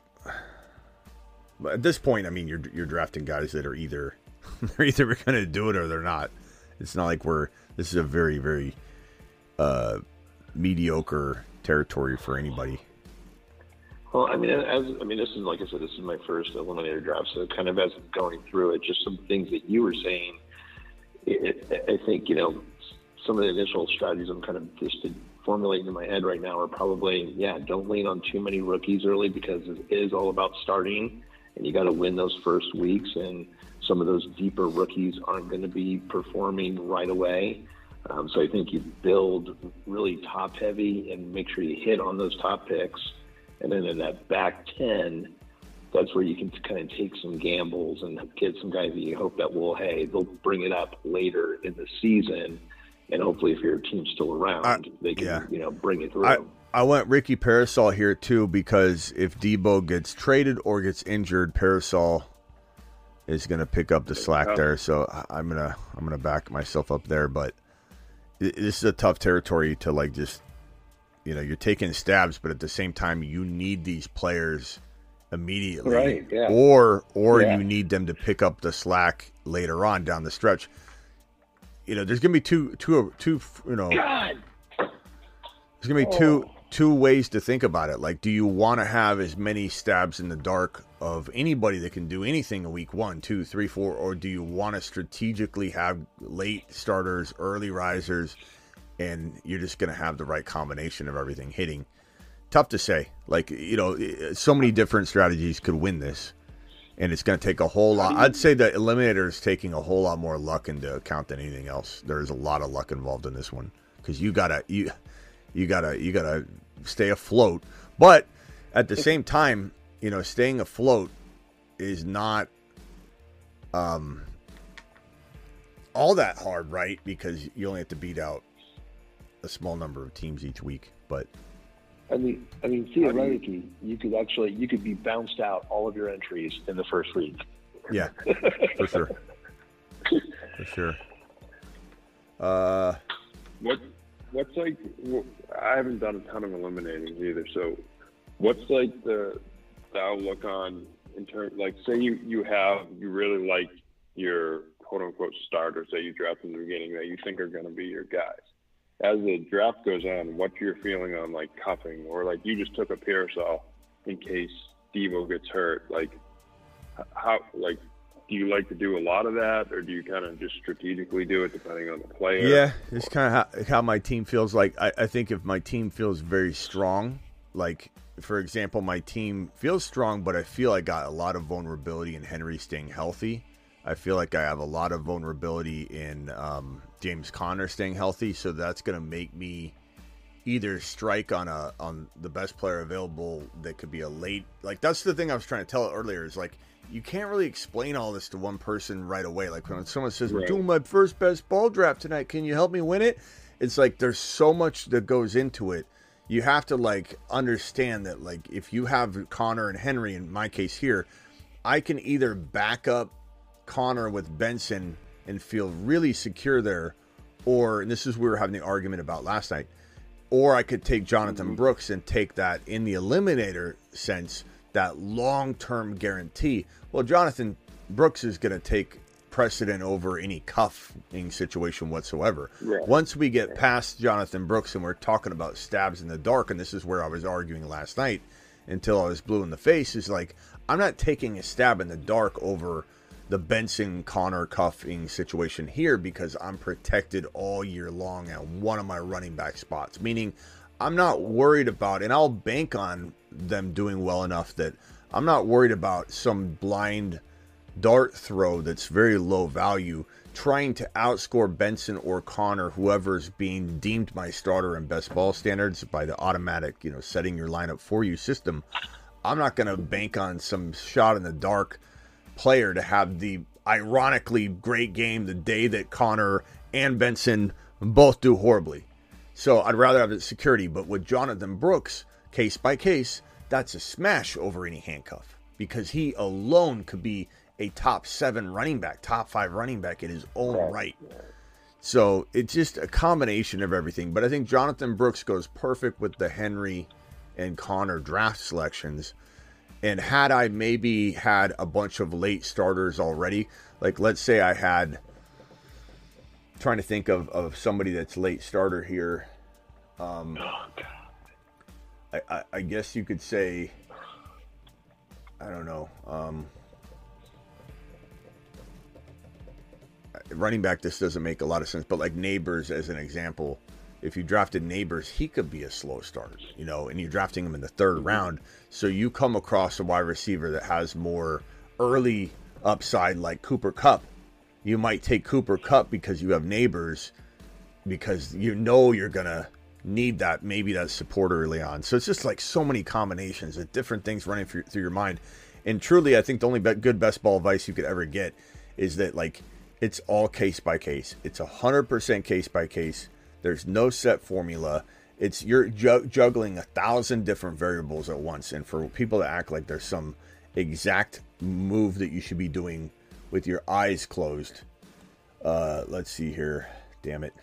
But at this point, I mean, you're you're drafting guys that are either they're either going to do it or they're not. It's not like we're this is a very very uh, mediocre territory for anybody. Well, I mean, as I mean, this is like I said, this is my first eliminator draft, so kind of as I'm going through it, just some things that you were saying. It, it, I think you know some of the initial strategies I'm kind of just formulating in my head right now are probably yeah, don't lean on too many rookies early because it is all about starting, and you got to win those first weeks, and some of those deeper rookies aren't going to be performing right away. Um, so I think you build really top heavy and make sure you hit on those top picks. And then in that back ten, that's where you can kind of take some gambles and get some guys that you hope that will, hey, they'll bring it up later in the season. And hopefully if your team's still around, uh, they can, yeah. you know, bring it through. I, I went Ricky Parasol here too, because if Debo gets traded or gets injured, Parasol is going to pick up the slack there. So I'm going to, I'm going to back myself up there, but it, this is a tough territory to like just, you know, you're taking stabs, but at the same time, you need these players immediately, right? Yeah. Or, or yeah. you need them to pick up the slack later on down the stretch. You know, there's gonna be two, two, two. You know, God. there's gonna be oh. two, two ways to think about it. Like, do you want to have as many stabs in the dark of anybody that can do anything in week one, two, three, four, or do you want to strategically have late starters, early risers? And you're just going to have the right combination of everything hitting. Tough to say. Like, you know, so many different strategies could win this. And it's going to take a whole lot. I'd say the Eliminator is taking a whole lot more luck into account than anything else. There's a lot of luck involved in this one. Because you got to you, you gotta, you gotta stay afloat. But at the same time, you know, staying afloat is not um, all that hard, right? Because you only have to beat out a small number of teams each week, but I mean, I mean, theoretically, you could actually you could be bounced out all of your entries in the first week. Yeah, for sure, for sure. Uh, what what's like? I haven't done a ton of eliminating either. So, what's like the the outlook on in terms like say you you have you really like your quote unquote starters that you draft in the beginning that you think are going to be your guys. As the draft goes on, what's your feeling on like cuffing or like you just took a Parasol in case Devo gets hurt? Like how like do you like to do a lot of that, or do you kind of just strategically do it depending on the player? Yeah, it's kind of how, how my team feels. Like I, I think if my team feels very strong, like for example, my team feels strong, but I feel I got a lot of vulnerability in Henry staying healthy. I feel like I have a lot of vulnerability in um, James Conner staying healthy, so that's going to make me either strike on a on the best player available that could be a late. Like, that's the thing I was trying to tell earlier is, like, you can't really explain all this to one person right away. Like, when someone says, Right. we're doing my first best ball draft tonight, can you help me win it? It's like there's so much that goes into it. You have to, like, understand that, like, if you have Connor and Henry, in my case here, I can either back up Connor with Benson and feel really secure there, or, and this is what we were having the argument about last night, or I could take Jonathan mm-hmm. Brooks and take that in the eliminator sense, that long-term guarantee. Well, Jonathan Brooks is going to take precedent over any cuffing situation whatsoever. Right. Once we get past Jonathan Brooks and we're talking about stabs in the dark, and this is where I was arguing last night until I was blue in the face, is like, I'm not taking a stab in the dark over the Benson Connor cuffing situation here because I'm protected all year long at one of my running back spots. Meaning I'm not worried about, and I'll bank on them doing well enough that I'm not worried about some blind dart throw that's very low value trying to outscore Benson or Connor, whoever's being deemed my starter in best ball standards by the automatic, you know, setting your lineup for you system. I'm not going to bank on some shot in the dark player to have the ironically great game the day that Connor and Benson both do horribly. So I'd rather have it security. But with Jonathan Brooks, case by case, that's a smash over any handcuff because he alone could be a top seven running back, top five running back in his own right. So it's just a combination of everything. But I think Jonathan Brooks goes perfect with the Henry and Connor draft selections. And had I maybe had a bunch of late starters already, like let's say I had, trying to think of, of somebody that's late starter here. Um, I, I, I guess you could say, I don't know. Um, running back, this doesn't make a lot of sense, but like Neighbors as an example, if you drafted Neighbors, he could be a slow start, you know, and you're drafting him in the third mm-hmm. round. So you come across a wide receiver that has more early upside like Cooper Kupp. You might take Cooper Kupp because you have Neighbors, because you know you're going to need that, maybe that support early on. So it's just like so many combinations of different things running through, through your mind. And truly, I think the only be- good best ball advice you could ever get is that, like, it's all case by case. It's one hundred percent case by case. There's no set formula. It's you're ju- juggling a thousand different variables at once. And for people to act like there's some exact move that you should be doing with your eyes closed. Uh, let's see here. Damn it.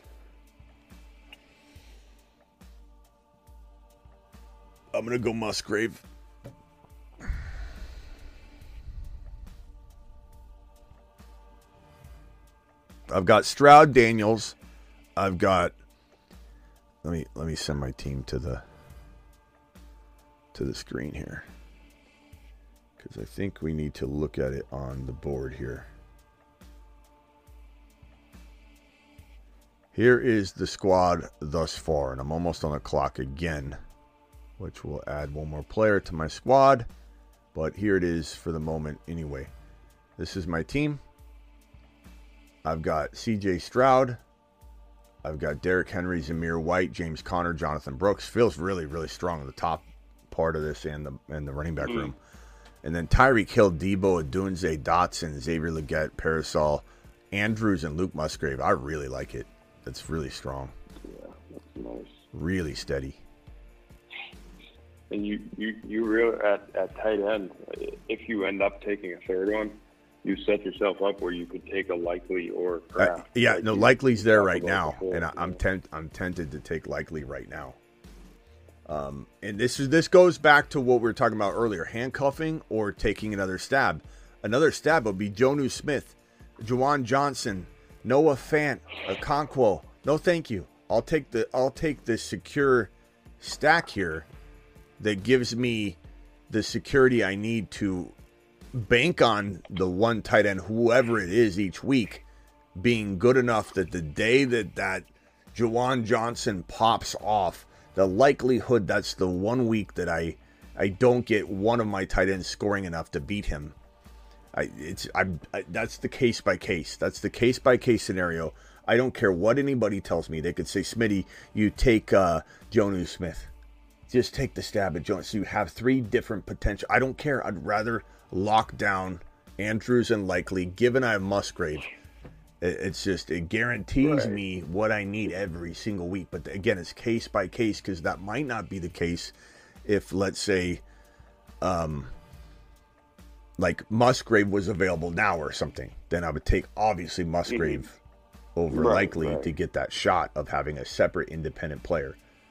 I'm going to go Musgrave. I've got Stroud, Daniels. I've got Let me let me send my team to the to the screen here, because I think we need to look at it on the board here. Here is the squad thus far, and I'm almost on the clock again, which will add one more player to my squad. But here it is for the moment anyway. This is my team. I've got C J Stroud. I've got Derrick Henry, Zamir White, James Conner, Jonathan Brooks. Feels really, really strong in the top part of this and the and the running back room. And then Tyreek Hill, Debo, Adunze, Dotson, Xavier Legette, Parasol, Andrews, and Luke Musgrave. I really like it. That's really strong. Yeah, that's nice. Really steady. And you, you, you really, at, at tight end, if you end up taking a third one, you set yourself up where you could take a Likely or Kraft. Uh, yeah, like no, you, Likely's there right now, before, and I, I'm yeah. tempt, I'm tempted to take Likely right now. Um, and this is this goes back to what we were talking about earlier: handcuffing or taking another stab. Another stab would be Jonnu Smith, Juwan Johnson, Noah Fant, Okonkwo. No, thank you. I'll take the I'll take the secure stack here that gives me the security I need to bank on the one tight end, whoever it is each week, being good enough that the day that that Juwan Johnson pops off, the likelihood that's the one week that I I don't get one of my tight ends scoring enough to beat him. I it's I, I that's the case by case. That's the case by case scenario. I don't care what anybody tells me. They could say, Smitty, you take uh, Jonnu Smith. Just take the stab at Jonnu. So you have three different potential. I don't care. I'd rather lock down Andrews and Likely, given I have Musgrave. It's just, it guarantees right. me what I need every single week. But again, it's case by case, because that might not be the case if, let's say, um, like Musgrave was available now or something. Then I would take, obviously, Musgrave mm-hmm. over right, Likely right. to get that shot of having a separate independent player.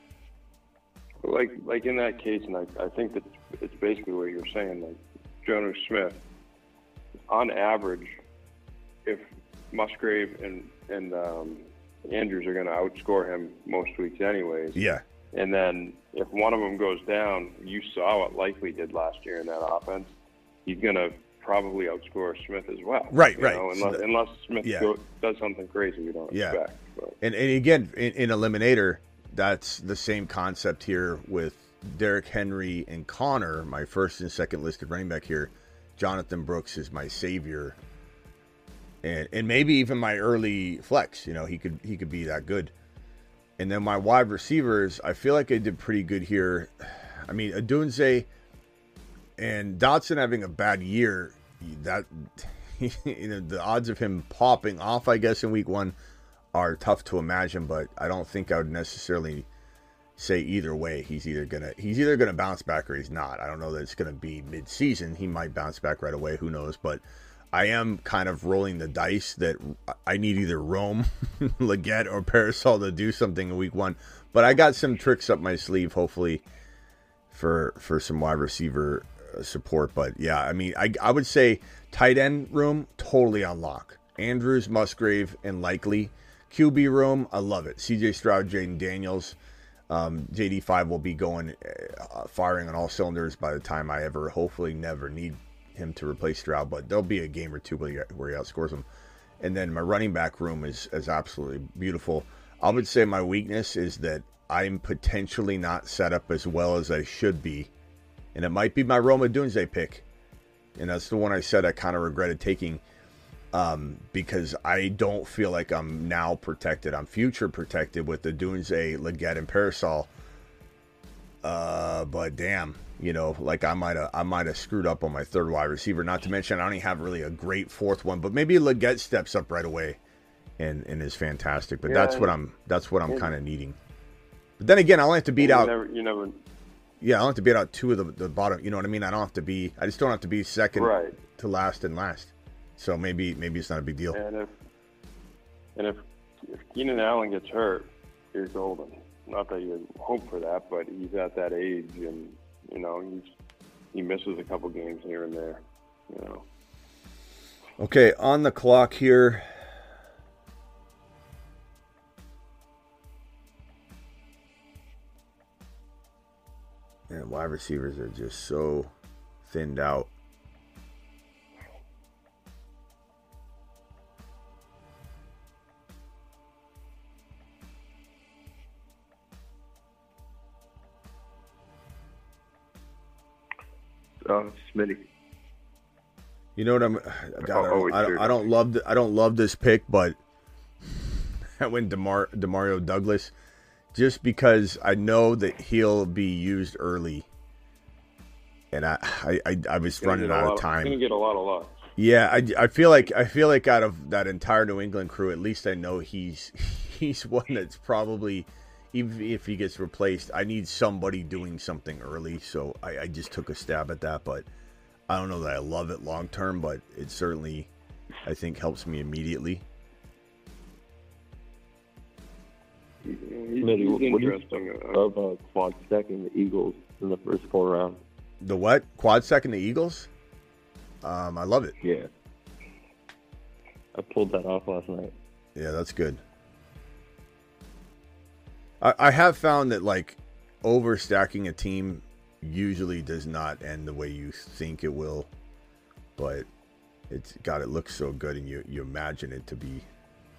Like like in that case, and I, I think that it's basically what you're saying, like Jonnu Smith, on average, if Musgrave and, and um, Andrews are going to outscore him most weeks anyways. Yeah. And then if one of them goes down, you saw what Likely did last year in that offense, he's going to probably outscore Smith as well. Right, right. Know, unless, so that, unless Smith yeah. go, does something crazy we don't yeah. expect. But. And, and again, in, in Eliminator, that's the same concept here with Derrick Henry and Connor, my first and second listed running back here. Jonathan Brooks is my savior. And and maybe even my early flex, you know, he could he could be that good. And then my wide receivers, I feel like I did pretty good here. I mean, Odunze and Dotson having a bad year, that you know, the odds of him popping off, I guess, in week one are tough to imagine, but I don't think I would necessarily say either way. He's either gonna he's either gonna bounce back or he's not. I don't know that it's gonna be mid-season. He might bounce back right away. Who knows? But I am kind of rolling the dice that I need either Rome, Leggett, or Parasol to do something in week one. But I got some tricks up my sleeve, hopefully, for for some wide receiver support. But yeah, I mean, I I would say tight end room totally on lock. Andrews, Musgrave, and Likely. Q B room, I love it. C J Stroud, Jaden Daniels. Um, J D five will be going, uh, firing on all cylinders by the time I ever, hopefully never need him to replace Stroud, but there'll be a game or two where he, where he outscores him. And then my running back room is, is absolutely beautiful. I would say my weakness is that I'm potentially not set up as well as I should be. And it might be my Rome Odunze pick. And that's the one I said I kind of regretted taking. Um, because I don't feel like I'm now protected. I'm future protected with the Odunze, Leggett, and Parasol. Uh, but damn, you know, like I might have, I might have screwed up on my third wide receiver. Not to mention, I don't even have really a great fourth one. But maybe Leggett steps up right away, and and is fantastic. But yeah, that's what I'm, that's what I'm kind of needing. But then again, I only have to beat you out. Never, you never. Yeah, I don't have to beat out two of the, the bottom. You know what I mean? I don't have to be. I just don't have to be second right. to last and last. So maybe maybe it's not a big deal. And if and if if Keenan Allen gets hurt, you're golden. Not that you hope for that, but he's at that age, and you know he's he misses a couple games here and there. You know. Okay, on the clock here. And wide receivers are just so thinned out. Uh, Smitty. You know what I'm? God, I, don't, I, don't, I don't love. The, I don't love this pick, but I went Demar Demario Douglas, just because I know that he'll be used early, and I I, I, I was running out of time. He's gonna get a lot of luck. Yeah, I, I feel like I feel like out of that entire New England crew, at least I know he's he's one that's probably. Even if he gets replaced, I need somebody doing something early, so I, I just took a stab at that. But I don't know that I love it long term, but it certainly, I think, helps me immediately. He's, Maybe, he's what interesting. Do you of uh, quad stacking the Eagles in the first four rounds? The what? Quad stacking the Eagles? Um, I love it. Yeah, I pulled that off last night. Yeah, that's good. I have found that, like, overstacking a team usually does not end the way you think it will, but it's God, it looks so good, and you, you imagine it to be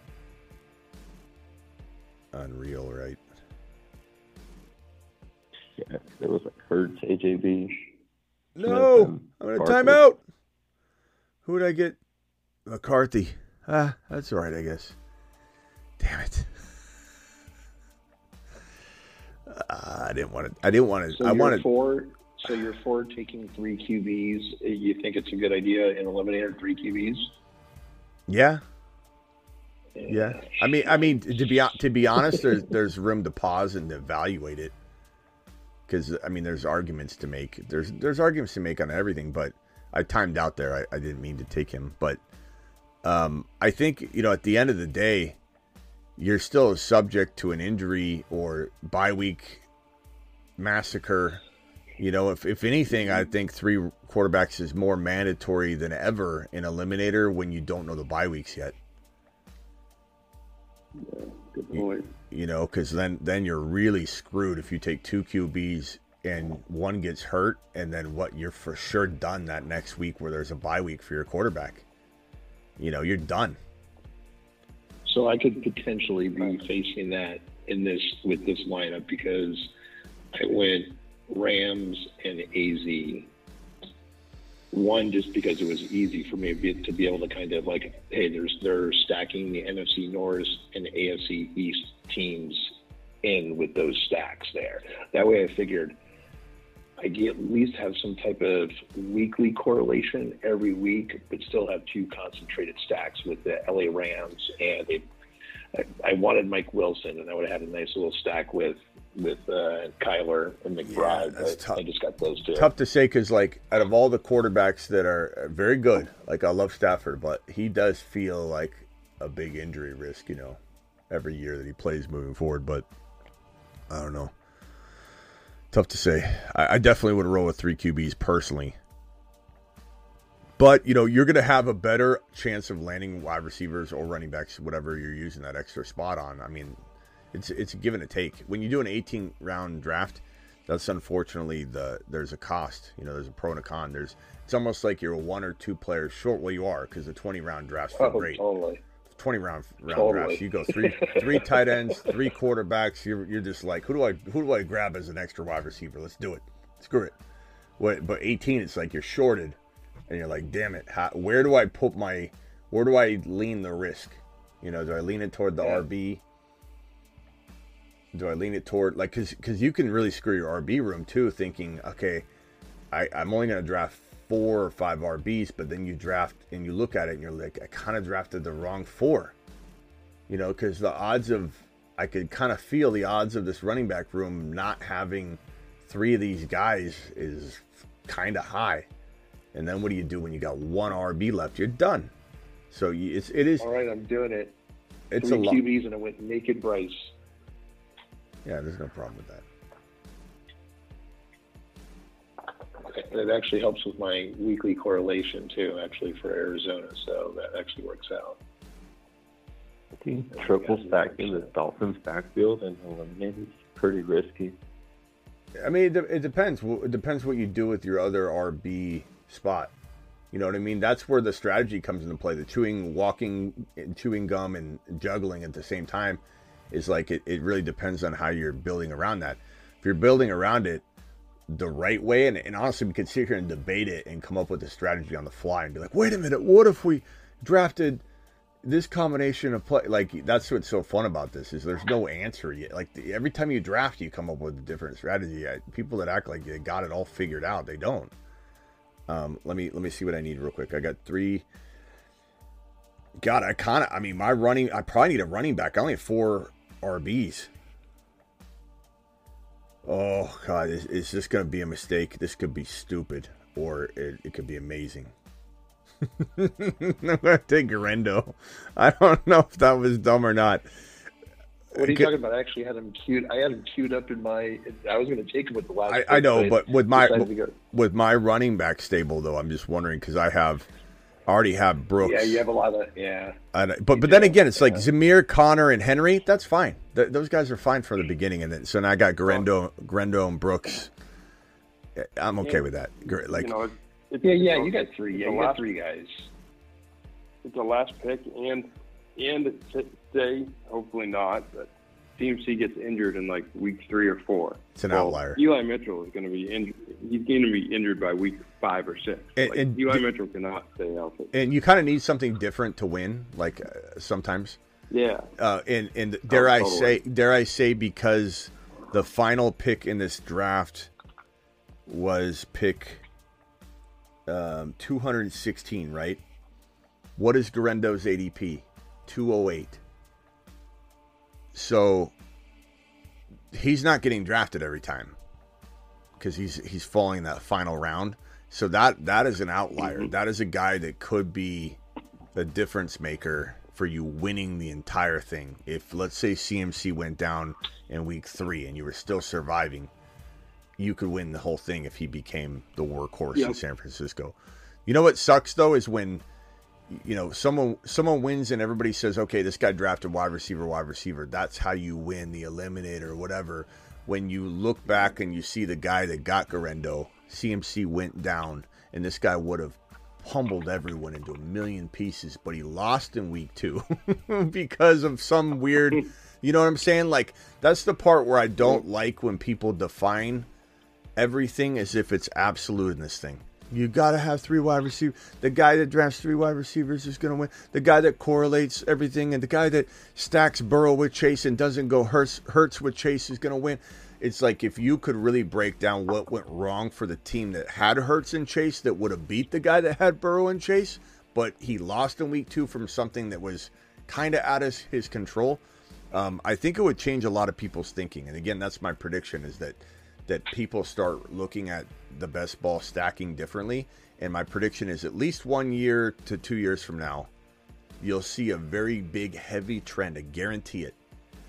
unreal, right? Yeah, there was like Hurts, A J B. No, I'm gonna time out. Who did I get? McCarthy. Ah, that's all right, I guess. Damn it. Uh, I didn't want to. I didn't want to. So I you're wanted for. So you're for taking three Q Bs. You think it's a good idea in eliminator three Q Bs? Yeah. Yeah. I mean, I mean to be to be honest, there's there's room to pause and evaluate it. Because I mean, there's arguments to make. There's there's arguments to make on everything. But I timed out there. I, I didn't mean to take him. But um, I think you know at the end of the day, you're still subject to an injury or bye week massacre. You know, if, if anything, I think three quarterbacks is more mandatory than ever in Eliminator when you don't know the bye weeks yet. Yeah, good point. You, you know, because then, then you're really screwed if you take two Q Bs and one gets hurt, and then what, you're for sure done that next week where there's a bye week for your quarterback. You know, you're done. So I could potentially be facing that in this with this lineup because I went Rams and A Z. One, just because it was easy for me to be, to be able to kind of like, hey, there's they're stacking the N F C North and A F C East teams in with those stacks there. That way I figured I get at least have some type of weekly correlation every week, but still have two concentrated stacks with the L A Rams and a, I, I wanted Mike Wilson, and I would have had a nice little stack with with uh, Kyler and McBride. Yeah, that's but tough. I just got those two. Tough to say because, like, out of all the quarterbacks that are very good, like I love Stafford, but he does feel like a big injury risk, you know, every year that he plays moving forward. But I don't know. Tough to say. I, I definitely would roll with three Q Bs personally. But, you know, you're going to have a better chance of landing wide receivers or running backs, whatever you're using that extra spot on. I mean, it's it's a give and a take. When you do an eighteen-round draft, that's unfortunately the there's a cost. You know, there's a pro and a con. There's It's almost like you're one or two players short. Well, you are because the twenty-round drafts feel oh, great. Totally. twenty-round round totally. drafts. You go three three tight ends, three quarterbacks. You're you're just like, who do I who do I grab as an extra wide receiver? Let's do it. Screw it. What? But eighteen, it's like you're shorted. And you're like, damn it, how, where do I put my, where do I lean the risk? You know, do I lean it toward the yeah. R B? Do I lean it toward, like, because because you can really screw your R B room, too, thinking, okay, I, I'm only going to draft four or five R Bs, but then you draft, and you look at it, and you're like, I kind of drafted the wrong four. You know, because the odds of, I could kind of feel the odds of this running back room not having three of these guys is kind of high. And then what do you do when you got one R B left? You're done. So you, it's it is. All right, I'm doing it. It's Three a lot. Q Bs and I went naked Bryce. Yeah, there's no problem with that. And it actually helps with my weekly correlation too, actually for Arizona. So that actually works out. I think triple stacking the Dolphins backfield and eliminating is pretty risky. I mean, it, de- it depends. It depends what you do with your other R B spot. You know what I mean? That's where the strategy comes into play. The chewing, walking, and chewing gum and juggling at the same time is like, it, it really depends on how you're building around that. If you're building around it the right way, and, and honestly, we could sit here and debate it and come up with a strategy on the fly and be like, wait a minute, what if we drafted this combination of play? Like, that's what's so fun about this is there's no answer yet. Like, the, every time you draft, you come up with a different strategy. I, people that act like they got it all figured out, they don't. Um, let me let me see what I need real quick. I got three. God, I kind of. I mean, my running. I probably need a running back. I only have four R Bs. Oh God, is, is this going to be a mistake? This could be stupid, or it, it could be amazing. I'm going to take Garendo. I don't know if that was dumb or not. What are you talking about? I actually had him queued. I had him queued up in my. I was going to take him with the last. I, I know, but with my go. with my running back stable though, I'm just wondering because I have I already have Brooks. Yeah, you have a lot of yeah. I, but but then again, it's like yeah. Zamir, Connor, and Henry. That's fine. Th- those guys are fine from the beginning, and then so now I got Garendo, Garendo, and Brooks. I'm okay yeah. with that. Like, you know, it's, it's, yeah, yeah, you got three. Yeah, you last, got three guys. It's a last pick, and and today, hopefully not, but C M C gets injured in like week three or four. It's an well, outlier. Eli Mitchell is going to be injured. He's going to be injured by week five or six. And, like, and Eli d- Mitchell cannot stay healthy. And you kind of need something different to win, like uh, sometimes. Yeah. Uh, and and dare oh, I totally. say, dare I say, because the final pick in this draft was pick um, two hundred sixteen, right? What is Guarendo's A D P? two oh eight. So he's not getting drafted every time because he's he's falling in that final round. So that that is an outlier. Mm-hmm. That is a guy that could be the difference maker for you winning the entire thing. If, let's say, C M C went down in week three and you were still surviving, you could win the whole thing if he became the workhorse yep. in San Francisco. You know what sucks, though, is when, you know, someone someone wins and everybody says, okay, this guy drafted wide receiver, wide receiver. That's how you win the eliminator or whatever. When you look back and you see the guy that got Guarendo, C M C went down, and this guy would have pummeled everyone into a million pieces, but he lost in week two because of some weird, you know what I'm saying? Like, that's the part where I don't like when people define everything as if it's absolute in this thing. You got to have three wide receivers. The guy that drafts three wide receivers is going to win. The guy that correlates everything and the guy that stacks Burrow with Chase and doesn't go Hurts, Hurts with Chase is going to win. It's like if you could really break down what went wrong for the team that had Hurts and Chase that would have beat the guy that had Burrow and Chase, but he lost in week two from something that was kind of out of his control, um, I think it would change a lot of people's thinking. And again, that's my prediction, is that that people start looking at the best ball stacking differently. And my prediction is at least one year to two years from now, you'll see a very big, heavy trend, I guarantee it,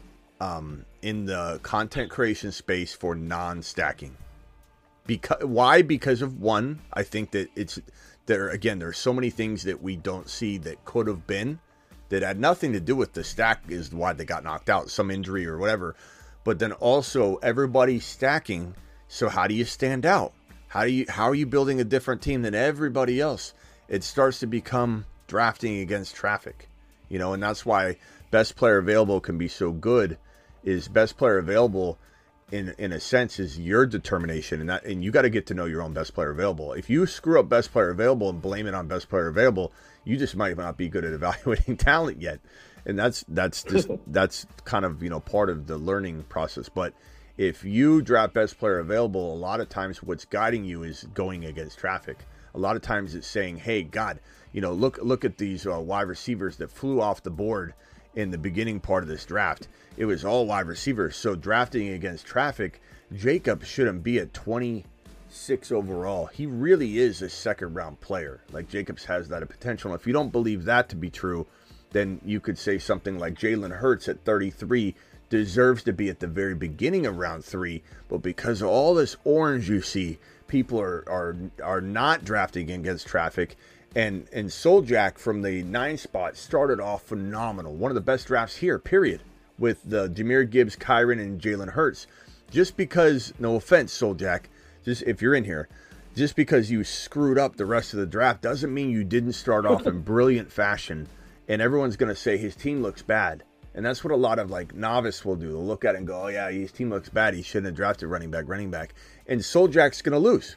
um, in the content creation space for non-stacking. Because why? Because of one, I think that it's there again. There's so many things that we don't see that could have been that had nothing to do with the stack is why they got knocked out, some injury or whatever. But then also everybody's stacking. So how do you stand out? How do you how are you building a different team than everybody else? It starts to become drafting against traffic, you know, and that's why best player available can be so good. Is best player available in in a sense is your determination, and that and you got to get to know your own best player available. If you screw up best player available and blame it on best player available, you just might not be good at evaluating talent yet. And that's that's just that's kind of, you know, part of the learning process. But if you draft best player available, a lot of times what's guiding you is going against traffic. A lot of times it's saying, hey, God, you know, look look at these uh, wide receivers that flew off the board in the beginning part of this draft. It was all wide receivers. So drafting against traffic, Jacobs shouldn't be at twenty-six overall. He really is a second round player. Like, Jacobs has that potential. If you don't believe that to be true, then you could say something like Jalen Hurts at thirty-three deserves to be at the very beginning of round three, but because of all this orange you see, people are are are not drafting against traffic. And and Soljack from the nine spot started off phenomenal. One of the best drafts here, period, with the Jahmyr Gibbs, Kyron, and Jalen Hurts. Just because, no offense, Soljack, just if you're in here, just because you screwed up the rest of the draft doesn't mean you didn't start off in brilliant fashion. And everyone's going to say his team looks bad. And that's what a lot of, like, novice will do. They'll look at it and go, oh, yeah, his team looks bad. He shouldn't have drafted running back, running back. And Soljack's going to lose.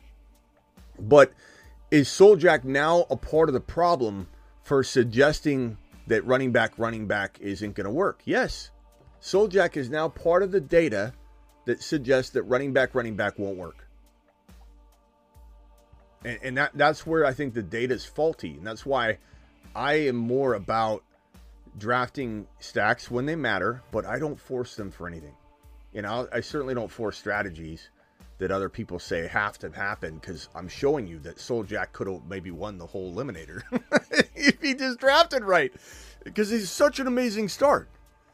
But is Soljack now a part of the problem for suggesting that running back, running back isn't going to work? Yes. Soljack is now part of the data that suggests that running back, running back won't work. And, and that that's where I think the data is faulty. And that's why I am more about drafting stacks when they matter, but I don't force them for anything. You know, I certainly don't force strategies that other people say have to happen, because I'm showing you that Soljack could have maybe won the whole eliminator if he just drafted right, because he's such an amazing start.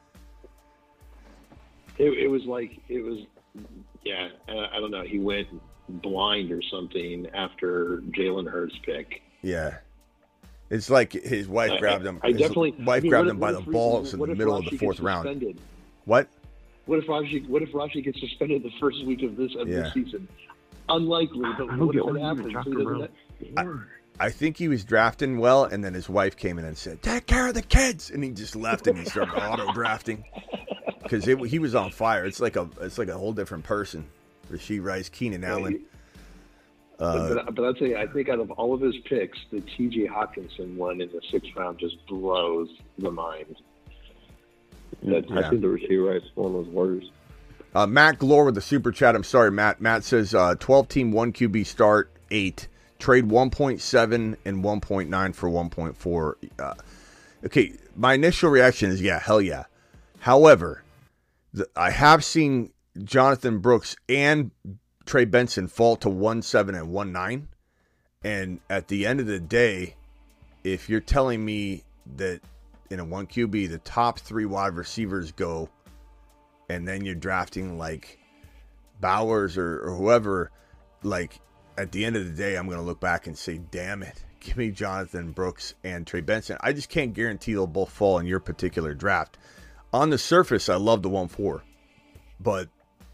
It, it was like, it was, yeah, I don't know. He went blind or something after Jalen Hurts' pick. Yeah. It's like his wife I, grabbed him. I, I definitely, his wife I mean, grabbed what, him by the if, balls in the middle of the fourth round. What? What if Raji? What if Raji gets suspended the first week of this of yeah. the season? Unlikely, but what if it happens? So I, I think he was drafting well, and then his wife came in and said, "Take care of the kids," and he just left and he started auto drafting. because he was on fire. It's like a it's like a whole different person. Rashee Rice, Keenan yeah, Allen. He, uh, but, but I'll tell you, I think out of all of his picks, the T J Hawkinson one in the sixth round just blows the mind. That, yeah. I think the Rashee Rice one was worse. Uh, Matt Glore with the super chat. I'm sorry, Matt. Matt says uh, twelve team, one Q B start, eight. Trade one point seven and one point nine for one point four. Uh, okay, my initial reaction is, yeah, hell yeah. However, the, I have seen Jonathan Brooks and Trey Benson fall to one seven and one nine. And at the end of the day, if you're telling me that in a one Q B, the top three wide receivers go, and then you're drafting like Bowers or, or whoever, like at the end of the day, I'm going to look back and say, damn it, give me Jonathan Brooks and Trey Benson. I just can't guarantee they'll both fall in your particular draft. On the surface, I love the one four, but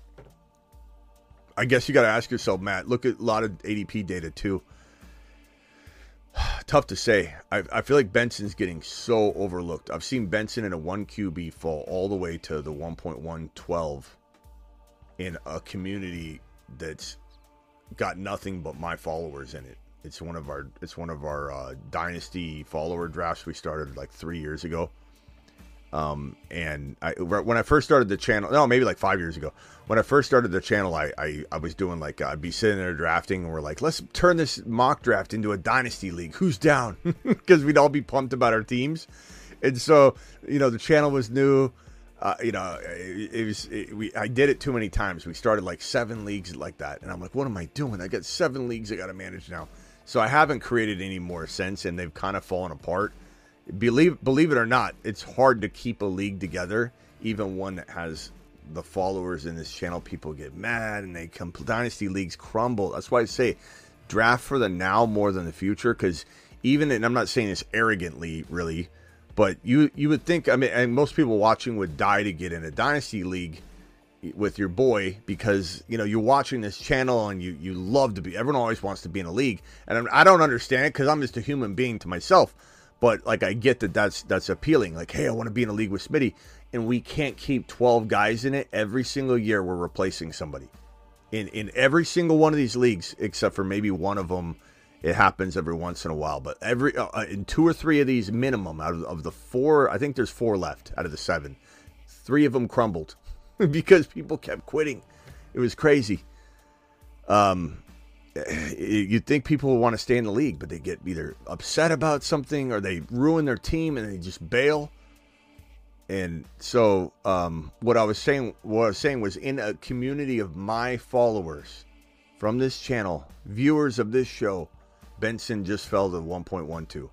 I guess you got to ask yourself, Matt, look at a lot of A D P data too. Tough to say. I, I feel like Benson's getting so overlooked. I've seen Benson in a one Q B fall all the way to the one point one twelve in a community that's got nothing but my followers in it. It's one of our it's one of our uh, dynasty follower drafts we started like three years ago. Um, and I, when I first started the channel, no, maybe like five years ago, when I first started the channel, I, I, I was doing like, I'd be sitting there drafting and we're like, let's turn this mock draft into a dynasty league. Who's down? Because we'd all be pumped about our teams. And so, you know, the channel was new. Uh, you know, it, it was, it, we, I did it too many times. We started like seven leagues like that. And I'm like, what am I doing? I got seven leagues I got to manage now. So I haven't created any more since, and they've kind of fallen apart. Believe believe it or not, it's hard to keep a league together, even one that has the followers in this channel. People get mad and they come. Dynasty leagues crumble. That's why I say draft for the now more than the future. Because even, and I'm not saying this arrogantly, really, but you you would think, I mean, and most people watching would die to get in a dynasty league with your boy, because you know you're watching this channel and you you love to be. Everyone always wants to be in a league, and I don't understand it because I'm just a human being to myself. But, like, I get that that's, that's appealing. Like, hey, I want to be in a league with Smitty. And we can't keep twelve guys in it. Every single year we're replacing somebody. In in every single one of these leagues, except for maybe one of them, it happens every once in a while. But every uh, in two or three of these minimum, out of, of the four, I think there's four left out of the seven. Three of them crumbled because people kept quitting. It was crazy. Um... You'd think people would want to stay in the league, but they get either upset about something or they ruin their team and they just bail. And so, um, what I was saying, what I was saying was, in a community of my followers from this channel, viewers of this show, Benson just fell to one point one two.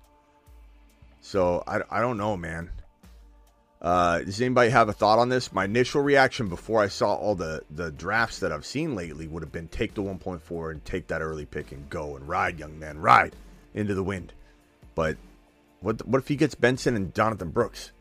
So I, I don't know, man. Uh, does anybody have a thought on this? My initial reaction before I saw all the, the drafts that I've seen lately would have been take the one point four and take that early pick and go and ride, young man, ride into the wind. But what what if he gets Benson and Jonathan Brooks?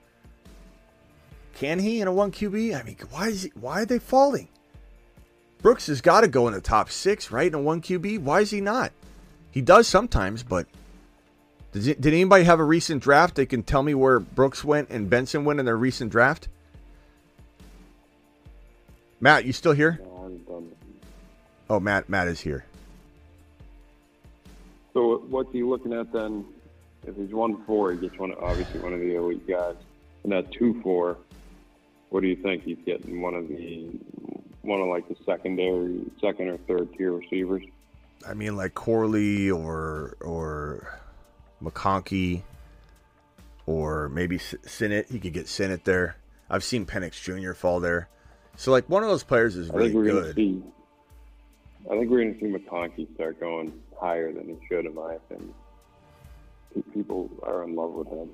Can he in a one Q B? I mean, why is he, why are they falling? Brooks has got to go in the top six, right, in a one Q B. Why is he not? He does sometimes, but Did, it, did anybody have a recent draft? They can tell me where Brooks went and Benson went in their recent draft. Matt, you still here? No, I'm done. Oh, Matt, Matt is here. So what's he looking at then? If he's one four, he gets one, obviously one of the elite guys. And at two four, what do you think he's getting? One of the one of like the secondary, second or third tier receivers? I mean, like Corley or or. McConkey, or maybe Sinnott. He could get Sinnott there. I've seen Penix Junior fall there. So, like, one of those players is really I think we're good. Gonna see, I think we're going to see McConkey start going higher than he should, in my opinion. People are in love with him.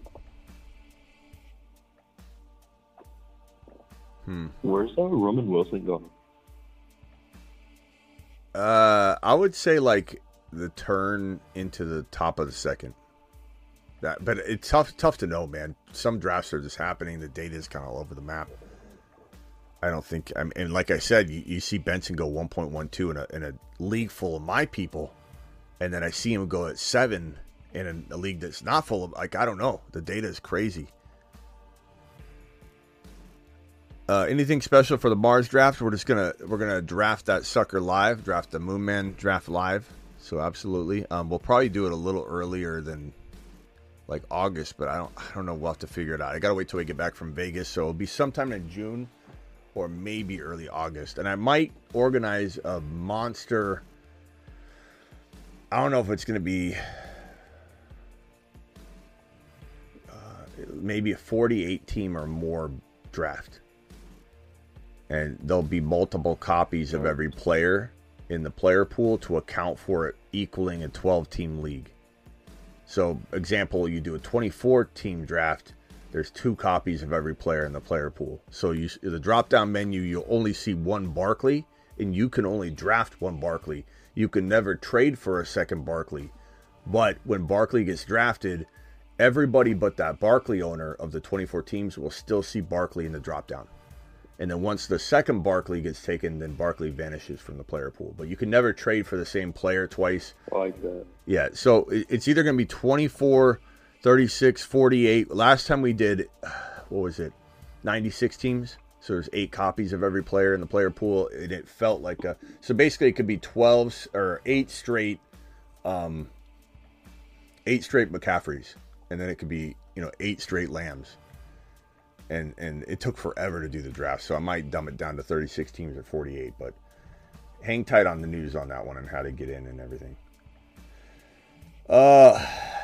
Hmm. Where's uh, Roman Wilson going? Uh, I would say, like, the turn into the top of the second. That, but it's tough, tough to know, man. Some drafts are just happening. The data is kind of all over the map. I don't think, I mean, and like I said, you, you see Benson go one point one two in a in a league full of my people, and then I see him go at seven in a, a league that's not full of, like, I don't know. The data is crazy. Uh, anything special for the Mars draft? We're just gonna we're gonna draft that sucker live, draft the Moon Man draft live. So absolutely, um, we'll probably do it a little earlier than like August, but I don't I don't know. We'll have to figure it out. I gotta wait till we get back from Vegas, so it'll be sometime in June or maybe early August. And I might organize a monster. I don't know if it's gonna be uh, maybe a forty-eight team or more draft. And there'll be multiple copies of every player in the player pool to account for it equaling a twelve-team league. So, example, you do a twenty-four team draft, there's two copies of every player in the player pool. So, you the drop-down menu, you'll only see one Barkley, and you can only draft one Barkley. You can never trade for a second Barkley. But when Barkley gets drafted, everybody but that Barkley owner of the twenty-four teams will still see Barkley in the drop-down. And then once the second Barkley gets taken, then Barkley vanishes from the player pool. But you can never trade for the same player twice. I like that. Yeah, so it's either going to be twenty-four, thirty-six, forty-eight. Last time we did, what was it, ninety-six teams? So there's eight copies of every player in the player pool. And it felt like a... So basically it could be twelve or eight straight, um, eight straight McCaffreys. And then it could be, you know, eight straight Lambs. And and it took forever to do the draft, so I might dumb it down to thirty-six teams or forty-eight, but hang tight on the news on that one and how to get in and everything. Uh,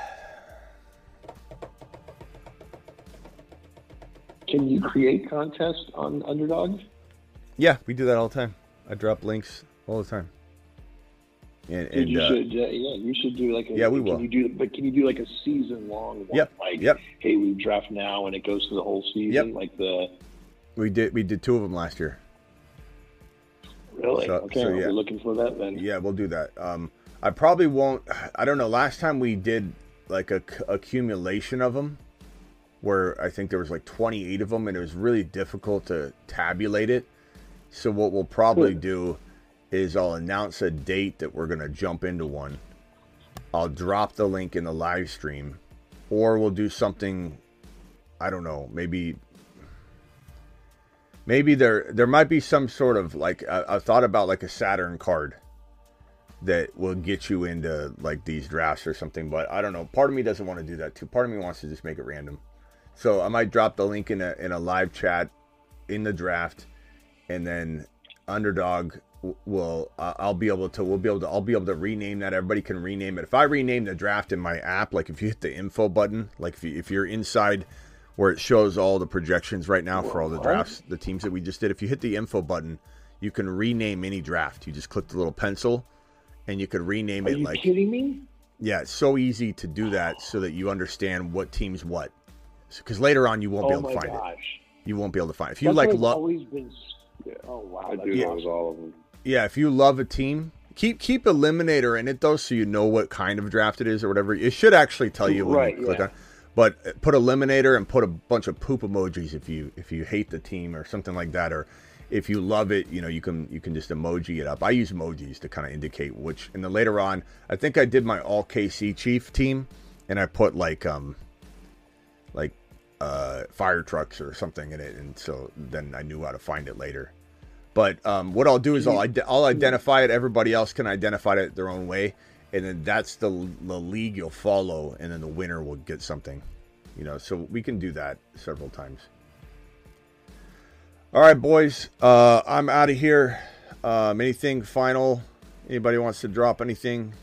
Can you create contests on Underdog? Yeah, we do that all the time. I drop links all the time. And, and you uh, should, uh, yeah, you should do like a. Yeah, we can will. You do, but can you do like a season long one? Yep. Like, yep. hey, we draft now and it goes to the whole season. Yep. Like the. We did. We did two of them last year. Really? So, okay, so, I'll yeah. be looking for that then. Yeah, we'll do that. Um, I probably won't. I don't know. Last time we did like a c- accumulation of them, where I think there was like twenty-eight of them, and it was really difficult to tabulate it. So what we'll probably Good. do is I'll announce a date that we're going to jump into one. I'll drop the link in the live stream, or we'll do something, I don't know, maybe maybe there there might be some sort of like, I, I thought about like a Saturn card that will get you into like these drafts or something, but I don't know. Part of me doesn't want to do that too. Part of me wants to just make it random. So I might drop the link in a in a live chat in the draft, and then Underdog will uh, I'll be able to we'll be able to I'll be able to rename that. Everybody can rename it. If I rename the draft in my app, like if you hit the info button, like if you, if you're inside where it shows all the projections right now for all the drafts, the teams that we just did, if you hit the info button, you can rename any draft. You just click the little pencil, and you could rename Are it. you like kidding me? Yeah, it's so easy to do that so that you understand what team's what. Because later on you won't Oh be able my to find gosh. it. You won't be able to find it. If you That's like why it's love, always been. Oh wow, I that's do awesome. those all of them. yeah, if you love a team, keep keep Eliminator in it though, so you know what kind of draft it is or whatever. It should actually tell you when Right, you click yeah. on. But put Eliminator and put a bunch of poop emojis if you if you hate the team or something like that, or if you love it, you know, you can you can just emoji it up. I use emojis to kind of indicate which. And then later on, I think I did my all K C Chief team, and I put like um like uh fire trucks or something in it, and so then I knew how to find it later. But um, what I'll do is I'll ide- I'll identify it. Everybody else can identify it their own way, and then that's the the league you'll follow, and then the winner will get something. You know, so we can do that several times. All right, boys. Uh, I'm out of here. Um, anything final? Anybody wants to drop anything?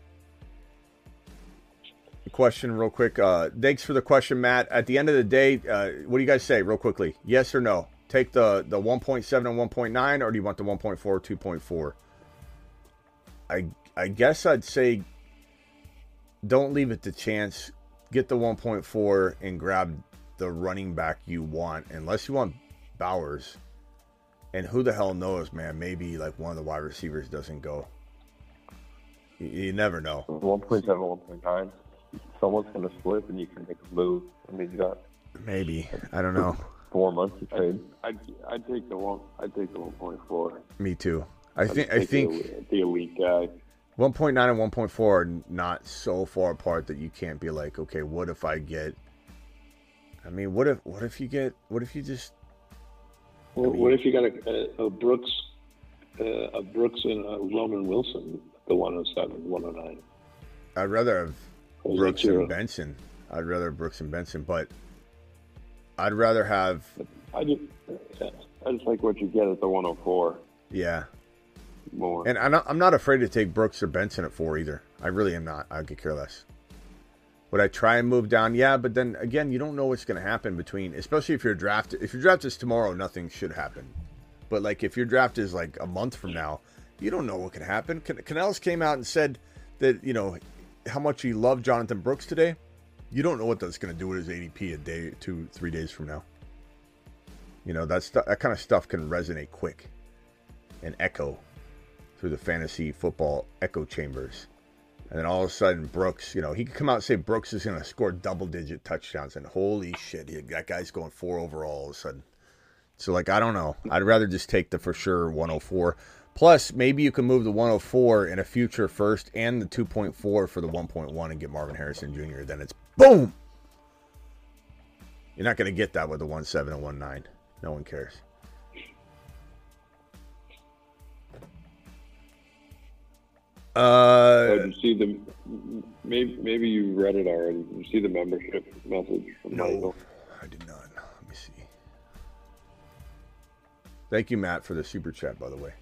A question real quick. Uh, thanks for the question, Matt. At the end of the day, uh, what do you guys say real quickly? Yes or no? Take the, the one point seven and one point nine, or do you want the one point four or two point four? I I guess I'd say don't leave it to chance. Get the one point four and grab the running back you want, unless you want Bowers. And who the hell knows, man? Maybe like one of the wide receivers doesn't go. You, you never know. one point seven, one point nine. Someone's going to slip and you can make a move. I mean, you got Maybe. I don't know. four months to trade. I'd, I'd take the one. I'd take the one point four. Me too. I I'd think I take think the, the elite guy. one point nine and one point four are not so far apart that you can't be like, okay, what if I get I mean, what if what if you get what if you just Well, I mean, what if you got a, a, a Brooks, uh, a Brooks and a Roman Wilson, the one oh seven, one oh nine? I'd rather have Those Brooks are two. and Benson. I'd rather have Brooks and Benson, but I'd rather have. I just, I just like what you get at the one oh four Yeah. more. And I'm not, I'm not afraid to take Brooks or Benson at four either. I really am not. I could care less. Would I try and move down? Yeah, but then again, you don't know what's going to happen between, especially if your draft, if your draft is tomorrow, nothing should happen. But like if your draft is like a month from now, you don't know what can happen. Can- Canales came out and said that, you know, how much he loved Jonathan Brooks today. You don't know what that's going to do with his A D P a day, two, three days from now. You know, that's that kind of stuff can resonate quick and echo through the fantasy football echo chambers. And then all of a sudden, Brooks, you know, he could come out and say Brooks is going to score double-digit touchdowns. And holy shit, he, that guy's going four overall all of a sudden. So, like, I don't know. I'd rather just take the for sure one oh four. Plus, maybe you can move the one oh four in a future first and the two point four for the one point one and get Marvin Harrison Junior Then it's boom! You're not going to get that with the one seven and one nine. No one cares. Uh, oh, did you see the? Maybe maybe you read it already. Did you see the membership message from no, Michael? I did not. Let me see. Thank you, Matt, for the super chat, by the way.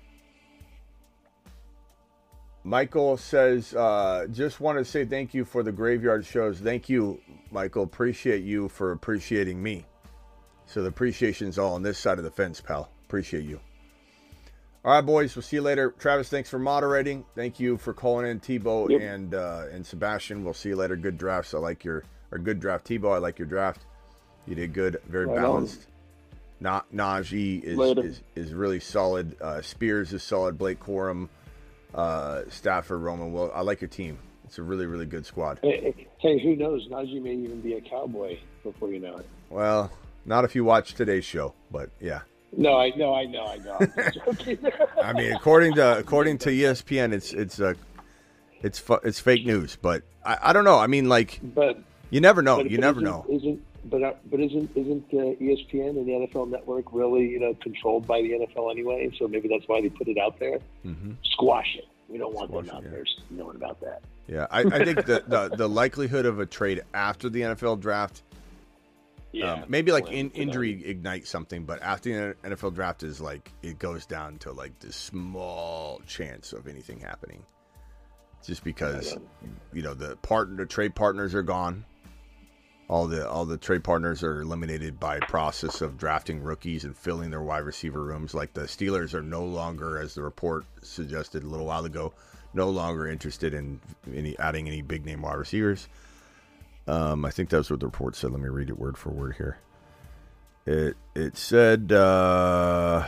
Michael says, uh, just want to say thank you for the graveyard shows. Thank you, Michael. Appreciate you for appreciating me. So the appreciation's all on this side of the fence, pal. Appreciate you. All right, boys. We'll see you later. Travis, thanks for moderating. Thank you for calling in, Tebow Yep. and uh, and Sebastian. We'll see you later. Good drafts. I like your or good draft, Tebow. I like your draft. You did good. Very Right balanced. Na- Najee is, is is really solid. Uh, Spears is solid. Blake Corum, uh, Stafford, Roman. Well, I like your team. It's a really, really good squad. Hey, hey, who knows? Najee may even be a Cowboy before you know it. Well, not if you watch today's show, but yeah. No, I know, I know, I know. I'm just joking. I mean, according to according to E S P N, it's it's uh, it's fu- it's fake news. But I, I don't know. I mean, like, but you never know. but, You but never isn't, know. Isn't but uh, but isn't isn't uh, E S P N and the N F L Network really you know controlled by the N F L anyway? So maybe that's why they put it out there. Mm-hmm. Squash it. We don't want Squash them out it, yeah. there knowing about that. Yeah, I, I think the, the the likelihood of a trade after the N F L draft. Yeah, Um, maybe like well, in, you know. injury ignites something, but after the N F L draft is like it goes down to like this small chance of anything happening, just because you know the partner, the trade partners are gone. All the all the trade partners are eliminated by process of drafting rookies and filling their wide receiver rooms. Like the Steelers are no longer, as the report suggested a little while ago, no longer interested in any adding any big name wide receivers. Um, I think that's what the report said. Let me read it word for word here. It it said uh,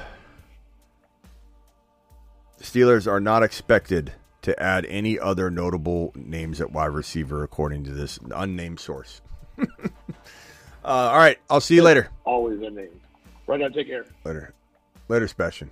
the Steelers are not expected to add any other notable names at wide receiver, according to this unnamed source. uh, all right, I'll see you later. Always a name. Right now, take care. Later, later, Sebastian.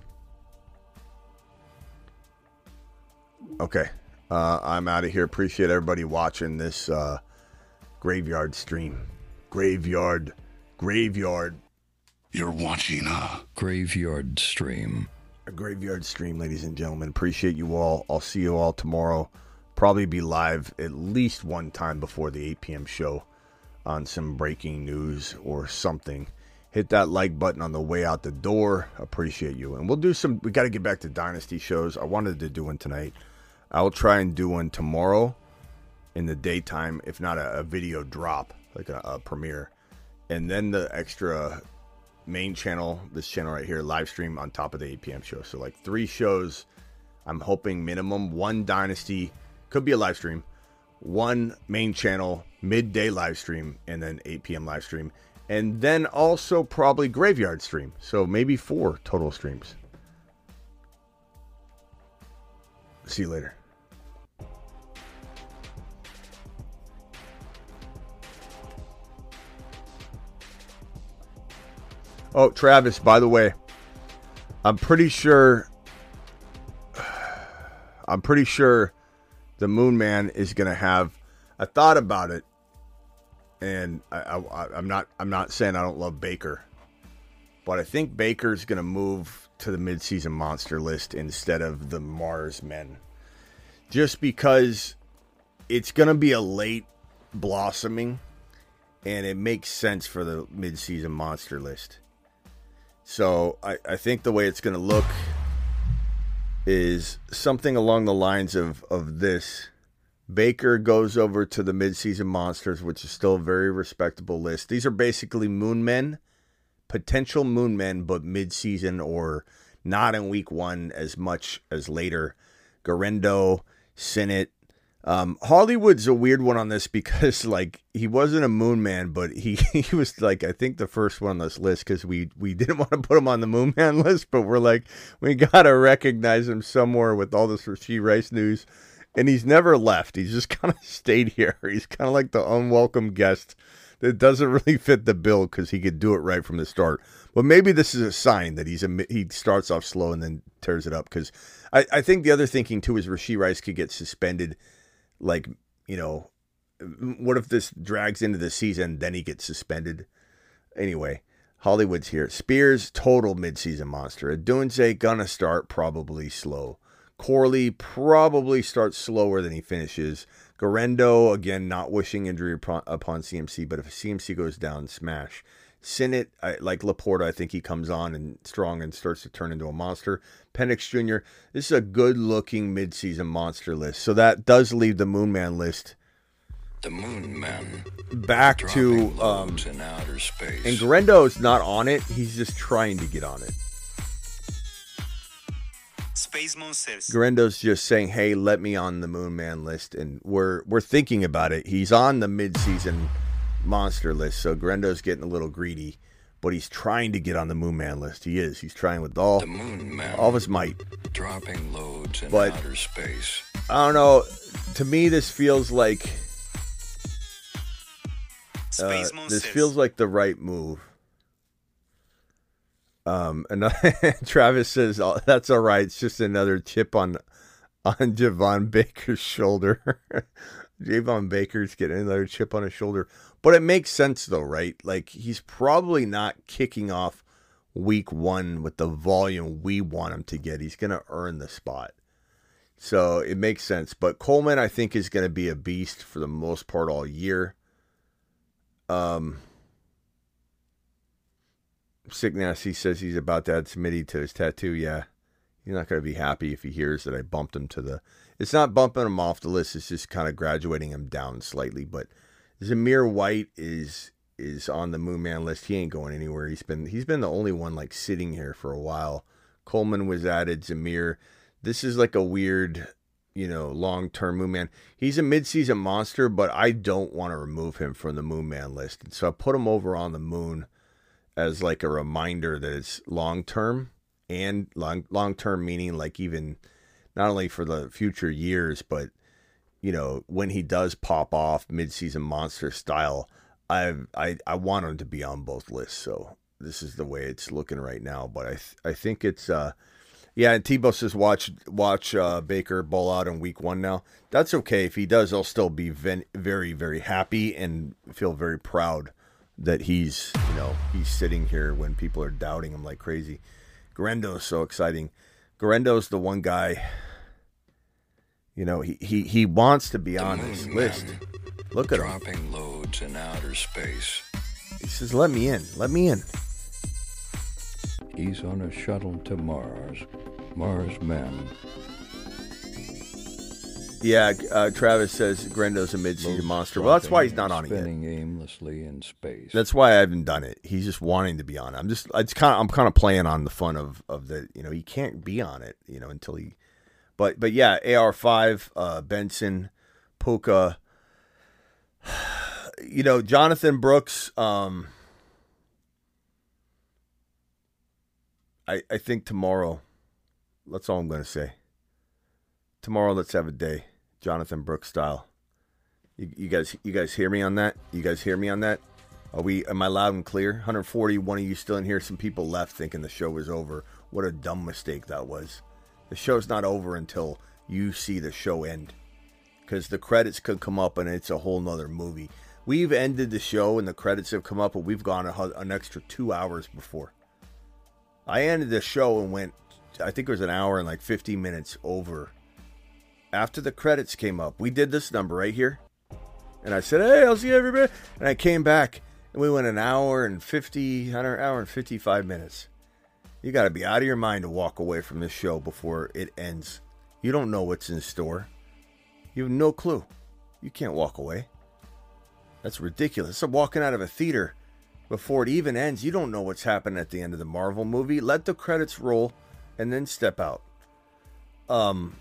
Okay, uh, I'm out of here. Appreciate everybody watching this. Uh, Graveyard stream. Graveyard. Graveyard. You're watching a Graveyard stream. A graveyard stream, ladies and gentlemen. Appreciate you all. I'll see you all tomorrow. Probably be live at least one time before the eight p.m. show on some breaking news or something. Hit that like button on the way out the door. Appreciate you. And we'll do some, we got to get back to Dynasty shows. I wanted to do one tonight. I'll try and do one tomorrow in the daytime, if not a, a video drop, like a, a premiere. And then the extra main channel, this channel right here, live stream on top of the eight p.m. show. So like three shows, I'm hoping minimum. One Dynasty, could be a live stream. One main channel, midday live stream, and then eight p.m. live stream. And then also probably Graveyard stream. So maybe four total streams. See you later. Oh, Travis, by the way, I'm pretty sure I'm pretty sure the Moon Man is going to have, I thought about it, and I, I, I'm not I'm not saying I don't love Baker, But I think Baker's going to move to the midseason monster list instead of the Mars men. Just because it's going to be a late blossoming, and it makes sense for the midseason monster list. So I, I think the way it's going to look is something along the lines of, of this. Baker goes over to the midseason monsters, which is still a very respectable list. These are basically moon men, potential moon men, but midseason or not in week one as much as later. Garendo, Sinnott. Um, Hollywood's a weird one on this because, like, he wasn't a moon man, but he, he was, like, I think the first one on this list because we, we didn't want to put him on the moon man list, but we're like, we got to recognize him somewhere with all this Rashee Rice news. And he's never left. He's just kind of stayed here. He's kind of like the unwelcome guest that doesn't really fit the bill because he could do it right from the start. But maybe this is a sign that he's a, he starts off slow and then tears it up. Because I, I think the other thinking, too, is Rashee Rice could get suspended. Like, you know, what if this drags into the season, then he gets suspended? Anyway, Hollywood's here. Spears, total midseason monster. Adunze, gonna start probably slow. Corley probably starts slower than he finishes. Garendo, again, not wishing injury upon, upon C M C, but if C M C goes down, smash. Sinnott, I, like Laporta, I think he comes on and strong and starts to turn into a monster. Penix Junior, this is a good-looking midseason monster list. So that does leave the Moon Man list. The Moon Man. Back to... Um, in outer space. And Garendo's not on it. He's just trying to get on it. Space Monsters. Garendo's just saying, hey, let me on the Moon Man list. And we're we're thinking about it. He's on the mid-season monster list. So Garendo's getting a little greedy. But he's trying to get on the Moon Man list. He is. He's trying with all, the Moon Man, all of his might. Dropping loads in but, outer space. I don't know. To me, this feels like... Uh, this feels like the right move. Um, and Travis says, oh, that's all right. It's just another chip on on Javon Baker's shoulder. Javon Baker's getting another chip on his shoulder. But it makes sense, though, right? Like, he's probably not kicking off week one with the volume we want him to get. He's going to earn the spot. So it makes sense. But Coleman, I think, is going to be a beast for the most part all year. Um... Sick Nasty says he's about to add Smitty to his tattoo. Yeah, he's not going to be happy if he hears that I bumped him to the... It's not bumping him off the list. It's just kind of graduating him down slightly. But Zamir White is is on the Moon Man list. He ain't going anywhere. He's been he's been the only one like sitting here for a while. Coleman was added. Zamir. This is like a weird, you know, long-term Moon Man. He's a midseason monster, but I don't want to remove him from the Moon Man list. And so I put him over on the Moon as like a reminder that it's long-term, and long, long-term meaning like even not only for the future years, but, you know, when he does pop off mid-season monster style, I've, I I want him to be on both lists. So this is the way it's looking right now. But I th- I think it's, uh, yeah, and Tebow says watch, watch uh, Baker ball out in week one now. That's okay. If he does, I'll still be ven- very, very happy and feel very proud that he's, you know, he's sitting here when people are doubting him like crazy. Garendo's so exciting. Garendo's the one guy, you know, he he, he wants to be on this list. Look at him. Dropping loads in outer space. He says, let me in. Let me in. He's on a shuttle to Mars. Mars men. Yeah, uh, Travis says Garendo's a mid-season monster. Well, that's why he's not on it yet. Spinning aimlessly in space. That's why I haven't done it. He's just wanting to be on it. I'm just, it's kind of, I'm kind of playing on the fun of, of the, you know, he can't be on it, you know, until he, but, but yeah, A R five, uh, Benson, Puka, you know, Jonathan Brooks. Um, I, I think tomorrow, that's all I'm going to say. Tomorrow, let's have a day. Jonathan Brooks style. You, you guys, you guys hear me on that? You guys hear me on that? Are we? Am I loud and clear? one forty. One of you still in here? Some people left thinking the show was over. What a dumb mistake that was. The show's not over until you see the show end, because the credits could come up and it's a whole nother movie. We've ended the show and the credits have come up, and we've gone a, an extra two hours before. I ended the show and went, I think it was an hour and like fifty minutes over. After the credits came up, we did this number right here. And I said, hey, I'll see everybody. And I came back and we went an hour and fifty, an hour and fifty-five minutes. You got to be out of your mind to walk away from this show before it ends. You don't know what's in store. You have no clue. You can't walk away. That's ridiculous. It's like walking out of a theater before it even ends. You don't know what's happening at the end of the Marvel movie. Let the credits roll and then step out. Um,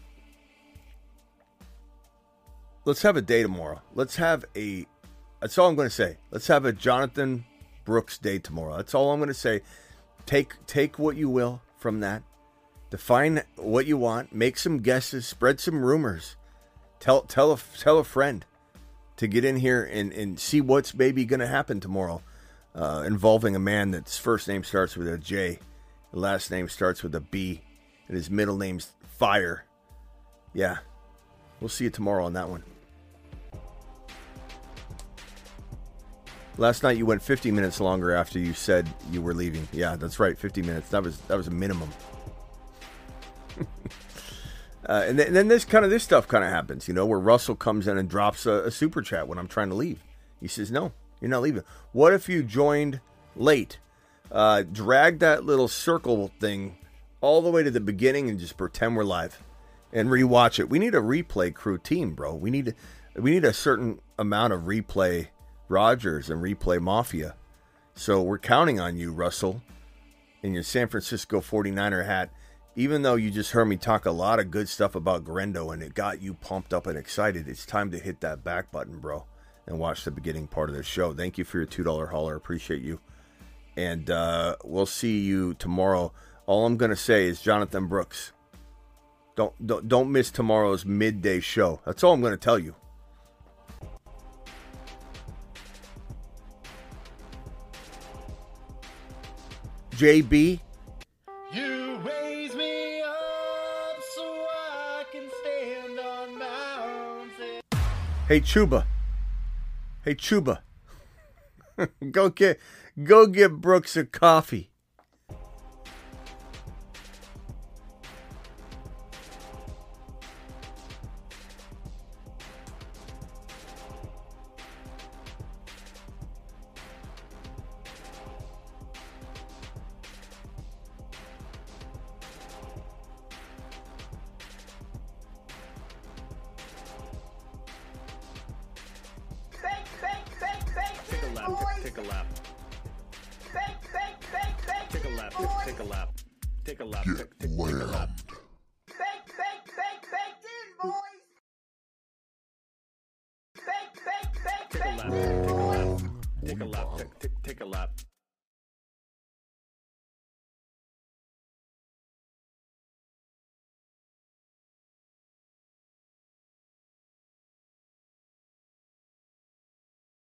let's have a day tomorrow. Let's have a, that's all I'm going to say. Let's have a Jonathan Brooks day tomorrow. That's all I'm going to say. Take take what you will from that. Define what you want. Make some guesses. Spread some rumors. Tell tell a tell a friend to get in here and, and see what's maybe going to happen tomorrow, uh, involving a man that's first name starts with a J, last name starts with a B, and his middle name's Fire. Yeah, we'll see you tomorrow on that one. Last night you went fifty minutes longer after you said you were leaving. Yeah, that's right, fifty minutes. That was that was a minimum. uh, and, th- and then this kind of this stuff kind of happens, you know, where Russell comes in and drops a, a super chat when I'm trying to leave. He says, "No, you're not leaving." What if you joined late? Uh, drag that little circle thing all the way to the beginning and just pretend we're live and rewatch it. We need a replay crew team, bro. We need we need a certain amount of replay Rogers and Replay Mafia. So we're counting on you, Russell, in your San Francisco forty-niner hat. Even though you just heard me talk a lot of good stuff about Grendo and it got you pumped up and excited, it's time to hit that back button, bro, and watch the beginning part of the show. Thank you for your two dollar hauler. Appreciate you. And uh, we'll see you tomorrow. All I'm going to say is Jonathan Brooks. Don't, don't, don't miss tomorrow's midday show. That's all I'm going to tell you. J B. You raise me up so I can stand on mountains. Hey Chuba. Hey Chuba. go get go get Brooks a coffee. Take a lap. Take a lap. Take a lap. Take a lap. Take, take, take a lap. Fake, fake, fake, fake in, boys. Fake, fake, fake, Take a fake lap. in, boys. Take a lap. Take a lap. Take, take, take a lap.